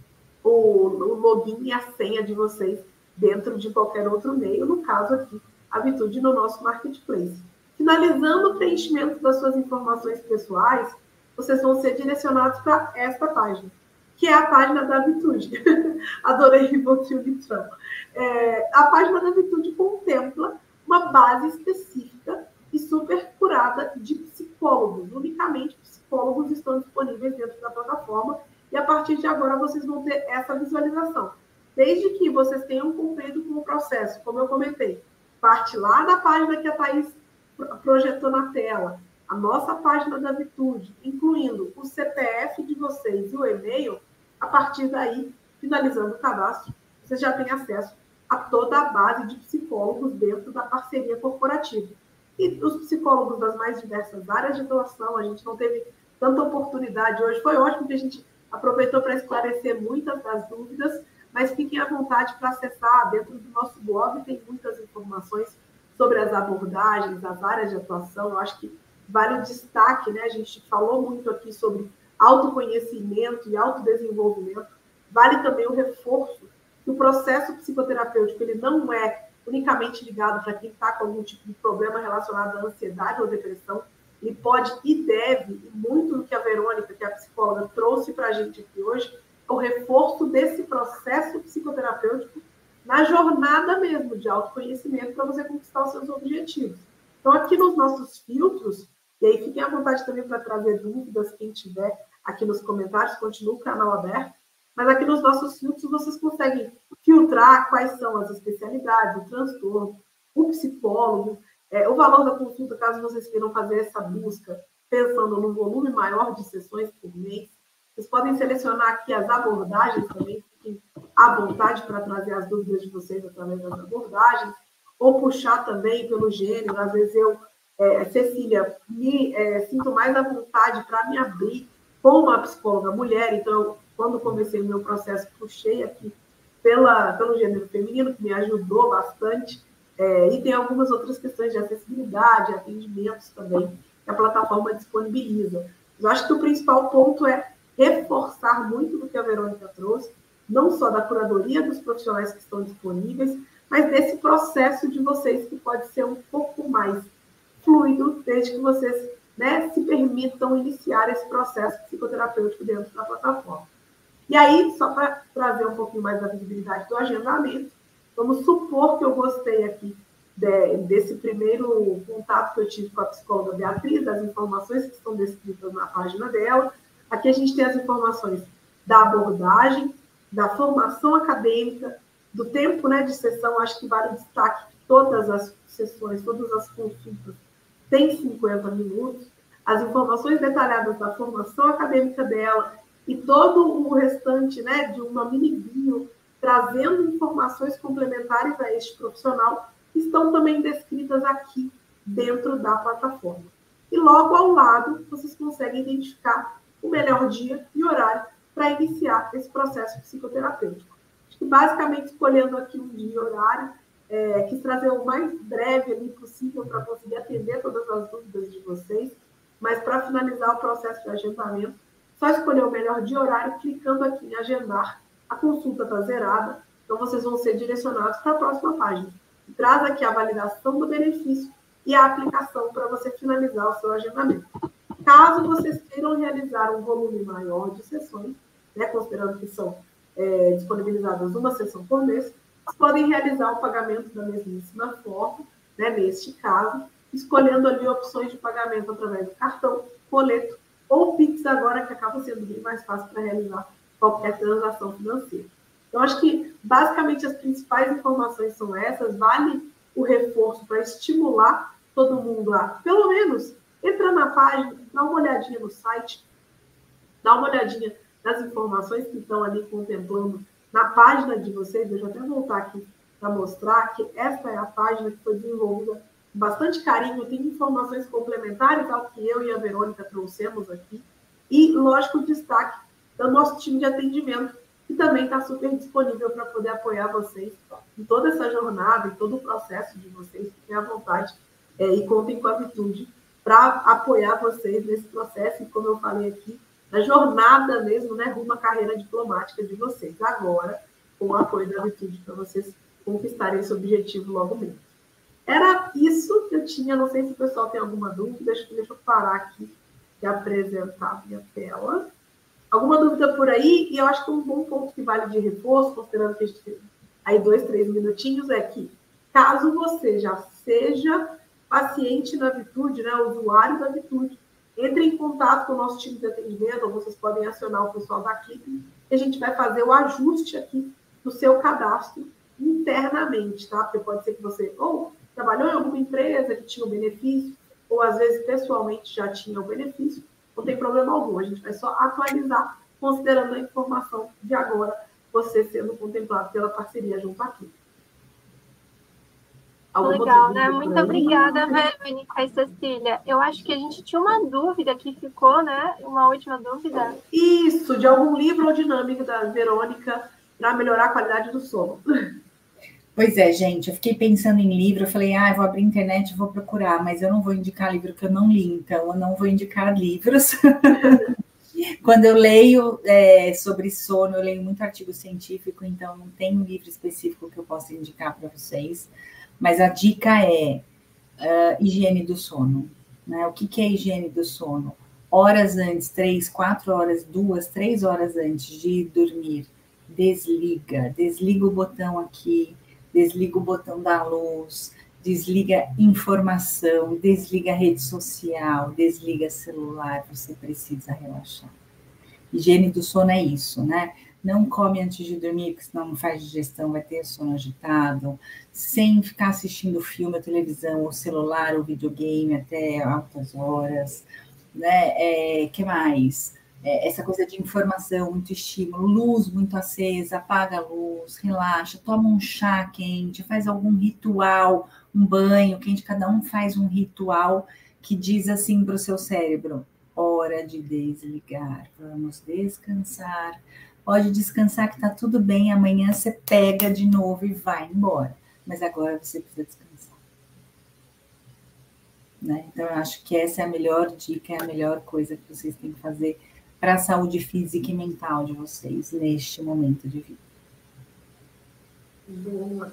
o, o login e a senha de vocês dentro de qualquer outro meio, no caso aqui, a Vitude no nosso Marketplace. Finalizando o preenchimento das suas informações pessoais, vocês vão ser direcionados para esta página, que é a página da Vitude. Adorei botar o litrão. É, a página da Vitude contempla uma base específica e super curada de psicólogos. Unicamente psicólogos estão disponíveis dentro da plataforma e a partir de agora vocês vão ter essa visualização. Desde que vocês tenham cumprido com o processo, como eu comentei, parte lá da página que a Thaís projetou na tela, a nossa página da Vitude, incluindo o C P F de vocês e o e-mail, a partir daí, finalizando o cadastro, vocês já têm acesso a toda a base de psicólogos dentro da parceria corporativa. E os psicólogos das mais diversas áreas de atuação, a gente não teve tanta oportunidade hoje, foi ótimo que a gente aproveitou para esclarecer muitas das dúvidas, mas fiquem à vontade para acessar dentro do nosso blog, tem muitas informações sobre as abordagens, as áreas de atuação. Eu acho que vale o destaque, né? A gente falou muito aqui sobre autoconhecimento e autodesenvolvimento. Vale também o reforço que o processo psicoterapêutico ele não é unicamente ligado para quem está com algum tipo de problema relacionado à ansiedade ou depressão. Ele pode e deve, e muito do que a Verônica, que é a psicóloga, trouxe para a gente aqui hoje, é o reforço desse processo psicoterapêutico na jornada mesmo de autoconhecimento para você conquistar os seus objetivos. Então, aqui nos nossos filtros, e aí fiquem à vontade também para trazer dúvidas, quem tiver aqui nos comentários, continua o canal aberto, mas aqui nos nossos filtros vocês conseguem filtrar quais são as especialidades, o transtorno, o psicólogo, é, o valor da consulta, caso vocês queiram fazer essa busca, pensando num volume maior de sessões por mês. Vocês podem selecionar aqui as abordagens também, fiquem à vontade para trazer as dúvidas de vocês através das abordagens, ou puxar também pelo gênero. Às vezes eu, é, Cecília, me é, sinto mais à vontade para me abrir com uma psicóloga mulher, então eu, quando comecei o meu processo, puxei aqui pela, pelo gênero feminino, que me ajudou bastante, é, e tem algumas outras questões de acessibilidade, atendimentos também, que a plataforma disponibiliza. Eu acho que o principal ponto é reforçar muito do que a Verônica trouxe, não só da curadoria dos profissionais que estão disponíveis, mas desse processo de vocês que pode ser um pouco mais fluido, desde que vocês, né, se permitam iniciar esse processo psicoterapêutico dentro da plataforma. E aí, só para trazer um pouquinho mais da visibilidade do agendamento, vamos supor que eu gostei aqui de, desse primeiro contato que eu tive com a psicóloga Beatriz, das informações que estão descritas na página dela. Aqui a gente tem as informações da abordagem, da formação acadêmica, do tempo, né, de sessão. Acho que vale o destaque que todas as sessões, todas as consultas têm cinquenta minutos. As informações detalhadas da formação acadêmica dela e todo o restante, né, de uma mini bio, trazendo informações complementares a este profissional, estão também descritas aqui dentro da plataforma. E logo ao lado, vocês conseguem identificar o melhor dia e horário para iniciar esse processo psicoterapêutico. Acho que basicamente escolhendo aqui um dia e horário, é, quis trazer o mais breve ali possível para conseguir atender todas as dúvidas de vocês, mas para finalizar o processo de agendamento, só escolher o melhor dia e horário, clicando aqui em agendar, a consulta está zerada, então vocês vão ser direcionados para a próxima página. Traz aqui a validação do benefício e a aplicação para você finalizar o seu agendamento. Caso vocês queiram realizar um volume maior de sessões, né, considerando que são é, disponibilizadas uma sessão por mês, vocês podem realizar o pagamento da mesmíssima forma, né, neste caso, escolhendo ali opções de pagamento através do cartão, boleto ou Pix agora, que acaba sendo bem mais fácil para realizar qualquer transação financeira. Então, acho que, basicamente, as principais informações são essas. Vale o reforço para estimular todo mundo a, pelo menos, entrar na página, dar uma olhadinha no site, dar uma olhadinha nas informações que estão ali contemplando na página de vocês. Deixa eu até voltar aqui para mostrar que esta é a página que foi desenvolvida com bastante carinho. Tem informações complementares ao que eu e a Verônica trouxemos aqui. E, lógico, o destaque do nosso time de atendimento, que também está super disponível para poder apoiar vocês em toda essa jornada, em todo o processo de vocês. Fiquem à vontade é, e contem com a Vitude para apoiar vocês nesse processo, e como eu falei aqui, na jornada mesmo, né, rumo à carreira diplomática de vocês. Agora, com o apoio da Vitude, para vocês conquistarem esse objetivo logo mesmo. Era isso que eu tinha, não sei se o pessoal tem alguma dúvida, deixa, deixa eu parar aqui e apresentar a minha tela. Alguma dúvida por aí? E eu acho que um bom ponto que vale de reforço, considerando que a gente tem aí dois, três minutinhos, é que caso você já seja paciente na Vitude, né, usuário da Vitude, entre em contato com o nosso time de atendimento, ou vocês podem acionar o pessoal da Clipping, e a gente vai fazer o ajuste aqui do seu cadastro internamente, tá? Porque pode ser que você ou trabalhou em alguma empresa que tinha o benefício, ou às vezes pessoalmente já tinha o benefício. Não tem problema algum, a gente vai só atualizar, considerando a informação de agora, você sendo contemplado pela parceria junto aqui. Legal, né? Muito obrigada, Verônica e Cecília. Eu acho que a gente tinha uma dúvida que ficou, né? Uma última dúvida. Isso, de algum livro ou dinâmica da Verônica para melhorar a qualidade do sono. Pois é, gente, eu fiquei pensando em livro, eu falei, ah, eu vou abrir a internet e vou procurar, mas eu não vou indicar livro que eu não li, então eu não vou indicar livros. Quando eu leio é, sobre sono, eu leio muito artigo científico, então não tem um livro específico que eu possa indicar para vocês, mas a dica é uh, higiene do sono, né? O que, que é higiene do sono? Horas antes, três, quatro horas, duas, três horas antes de dormir, desliga, desliga o botão aqui, desliga o botão da luz, desliga informação, desliga a rede social, desliga celular, você precisa relaxar. Higiene do sono é isso, né? Não come antes de dormir, porque senão não faz digestão, vai ter sono agitado, sem ficar assistindo filme, ou televisão, ou celular, ou videogame até altas horas, né? É, que mais? É, essa coisa de informação, muito estímulo, luz muito acesa, apaga a luz, relaxa, toma um chá quente, faz algum ritual, um banho quente, cada um faz um ritual que diz assim para o seu cérebro, hora de desligar, vamos descansar, pode descansar que está tudo bem, amanhã você pega de novo e vai embora, mas agora você precisa descansar. Né? Então, eu acho que essa é a melhor dica, é a melhor coisa que vocês têm que fazer para a saúde física e mental de vocês neste momento de vida. Boa.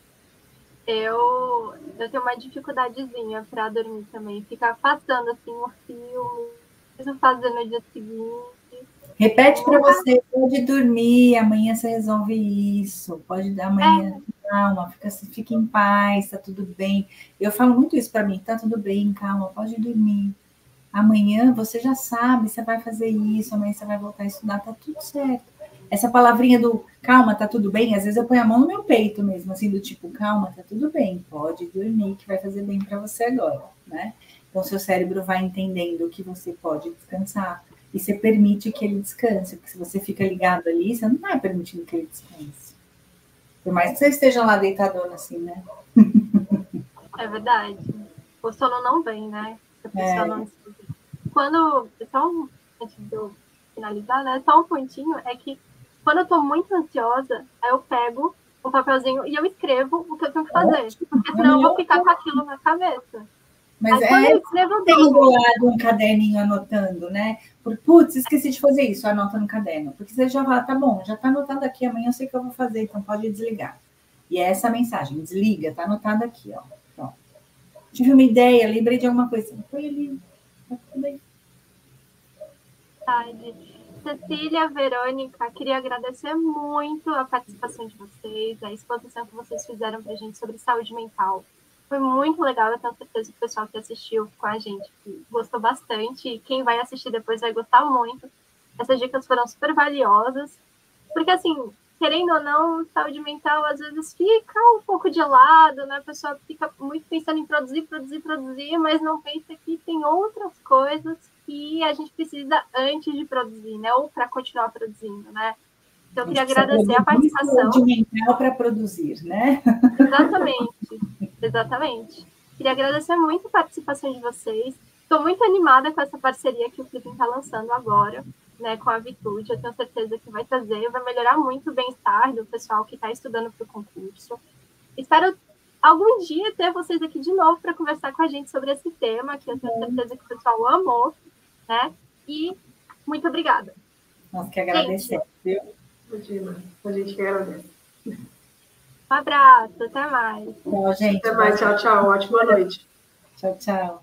Eu, eu tenho uma dificuldadezinha para dormir também. Ficar passando assim um filme, preciso fazer no dia seguinte. Repete para você, pode dormir, amanhã você resolve isso. Pode dar amanhã, é. Calma, fica, fica em paz, tá tudo bem. Eu falo muito isso para mim, tá tudo bem, calma, pode dormir. Amanhã você já sabe, você vai fazer isso, amanhã você vai voltar a estudar, tá tudo certo. Essa palavrinha do calma, tá tudo bem, às vezes eu ponho a mão no meu peito mesmo, assim, do tipo, calma, tá tudo bem, pode dormir, que vai fazer bem para você agora, né? Então, seu cérebro vai entendendo que você pode descansar e você permite que ele descanse, porque se você fica ligado ali, você não vai permitindo que ele descanse. Por mais que você esteja lá deitadona assim, né? É verdade. o sono não vem, né? Se a pessoa É. não estuda. Quando, então, antes de eu finalizar, né? Só um pontinho, é que quando eu tô muito ansiosa, aí eu pego um papelzinho e eu escrevo o que eu tenho que fazer. Ótimo. Porque senão eu vou ficar com aquilo na cabeça. Mas aí quando é, eu escrevo, eu tem do durmo. lado um caderninho anotando, né? Por, putz, esqueci de fazer isso, anota no caderno. Porque você já fala, tá bom, já tá anotado aqui, amanhã eu sei que eu vou fazer, então pode desligar. E é essa a mensagem, desliga, tá anotado aqui, ó. Pronto. Tive uma ideia, lembrei de alguma coisa. Foi ali, tá tudo aí. Tarde. Cecília, Verônica, queria agradecer muito a participação de vocês, a exposição que vocês fizeram para a gente sobre saúde mental. Foi muito legal, eu tenho certeza que o pessoal que assistiu com a gente gostou bastante, e quem vai assistir depois vai gostar muito. Essas dicas foram super valiosas, porque assim, querendo ou não, saúde mental às vezes fica um pouco de lado, né? A pessoa fica muito pensando em produzir, produzir, produzir, mas não pensa que tem outras coisas que a gente precisa antes de produzir, né? Ou para continuar produzindo, né? Então, eu queria agradecer a participação. Saúde mental para produzir, né? Exatamente, exatamente. Queria agradecer muito a participação de vocês. Estou muito animada com essa parceria que o Clipping está lançando agora, né, com a Vitude. Eu tenho certeza que vai trazer, vai melhorar muito o bem-estar do pessoal que está estudando para o concurso. Espero algum dia ter vocês aqui de novo para conversar com a gente sobre esse tema, que eu tenho certeza que o pessoal amou, né? E muito obrigada. Nós que agradecemos, viu? Imagina, a gente que agradece. Um abraço, até mais. Tchau, gente. Até mais, tchau, tchau. Ótima noite. Tchau, tchau.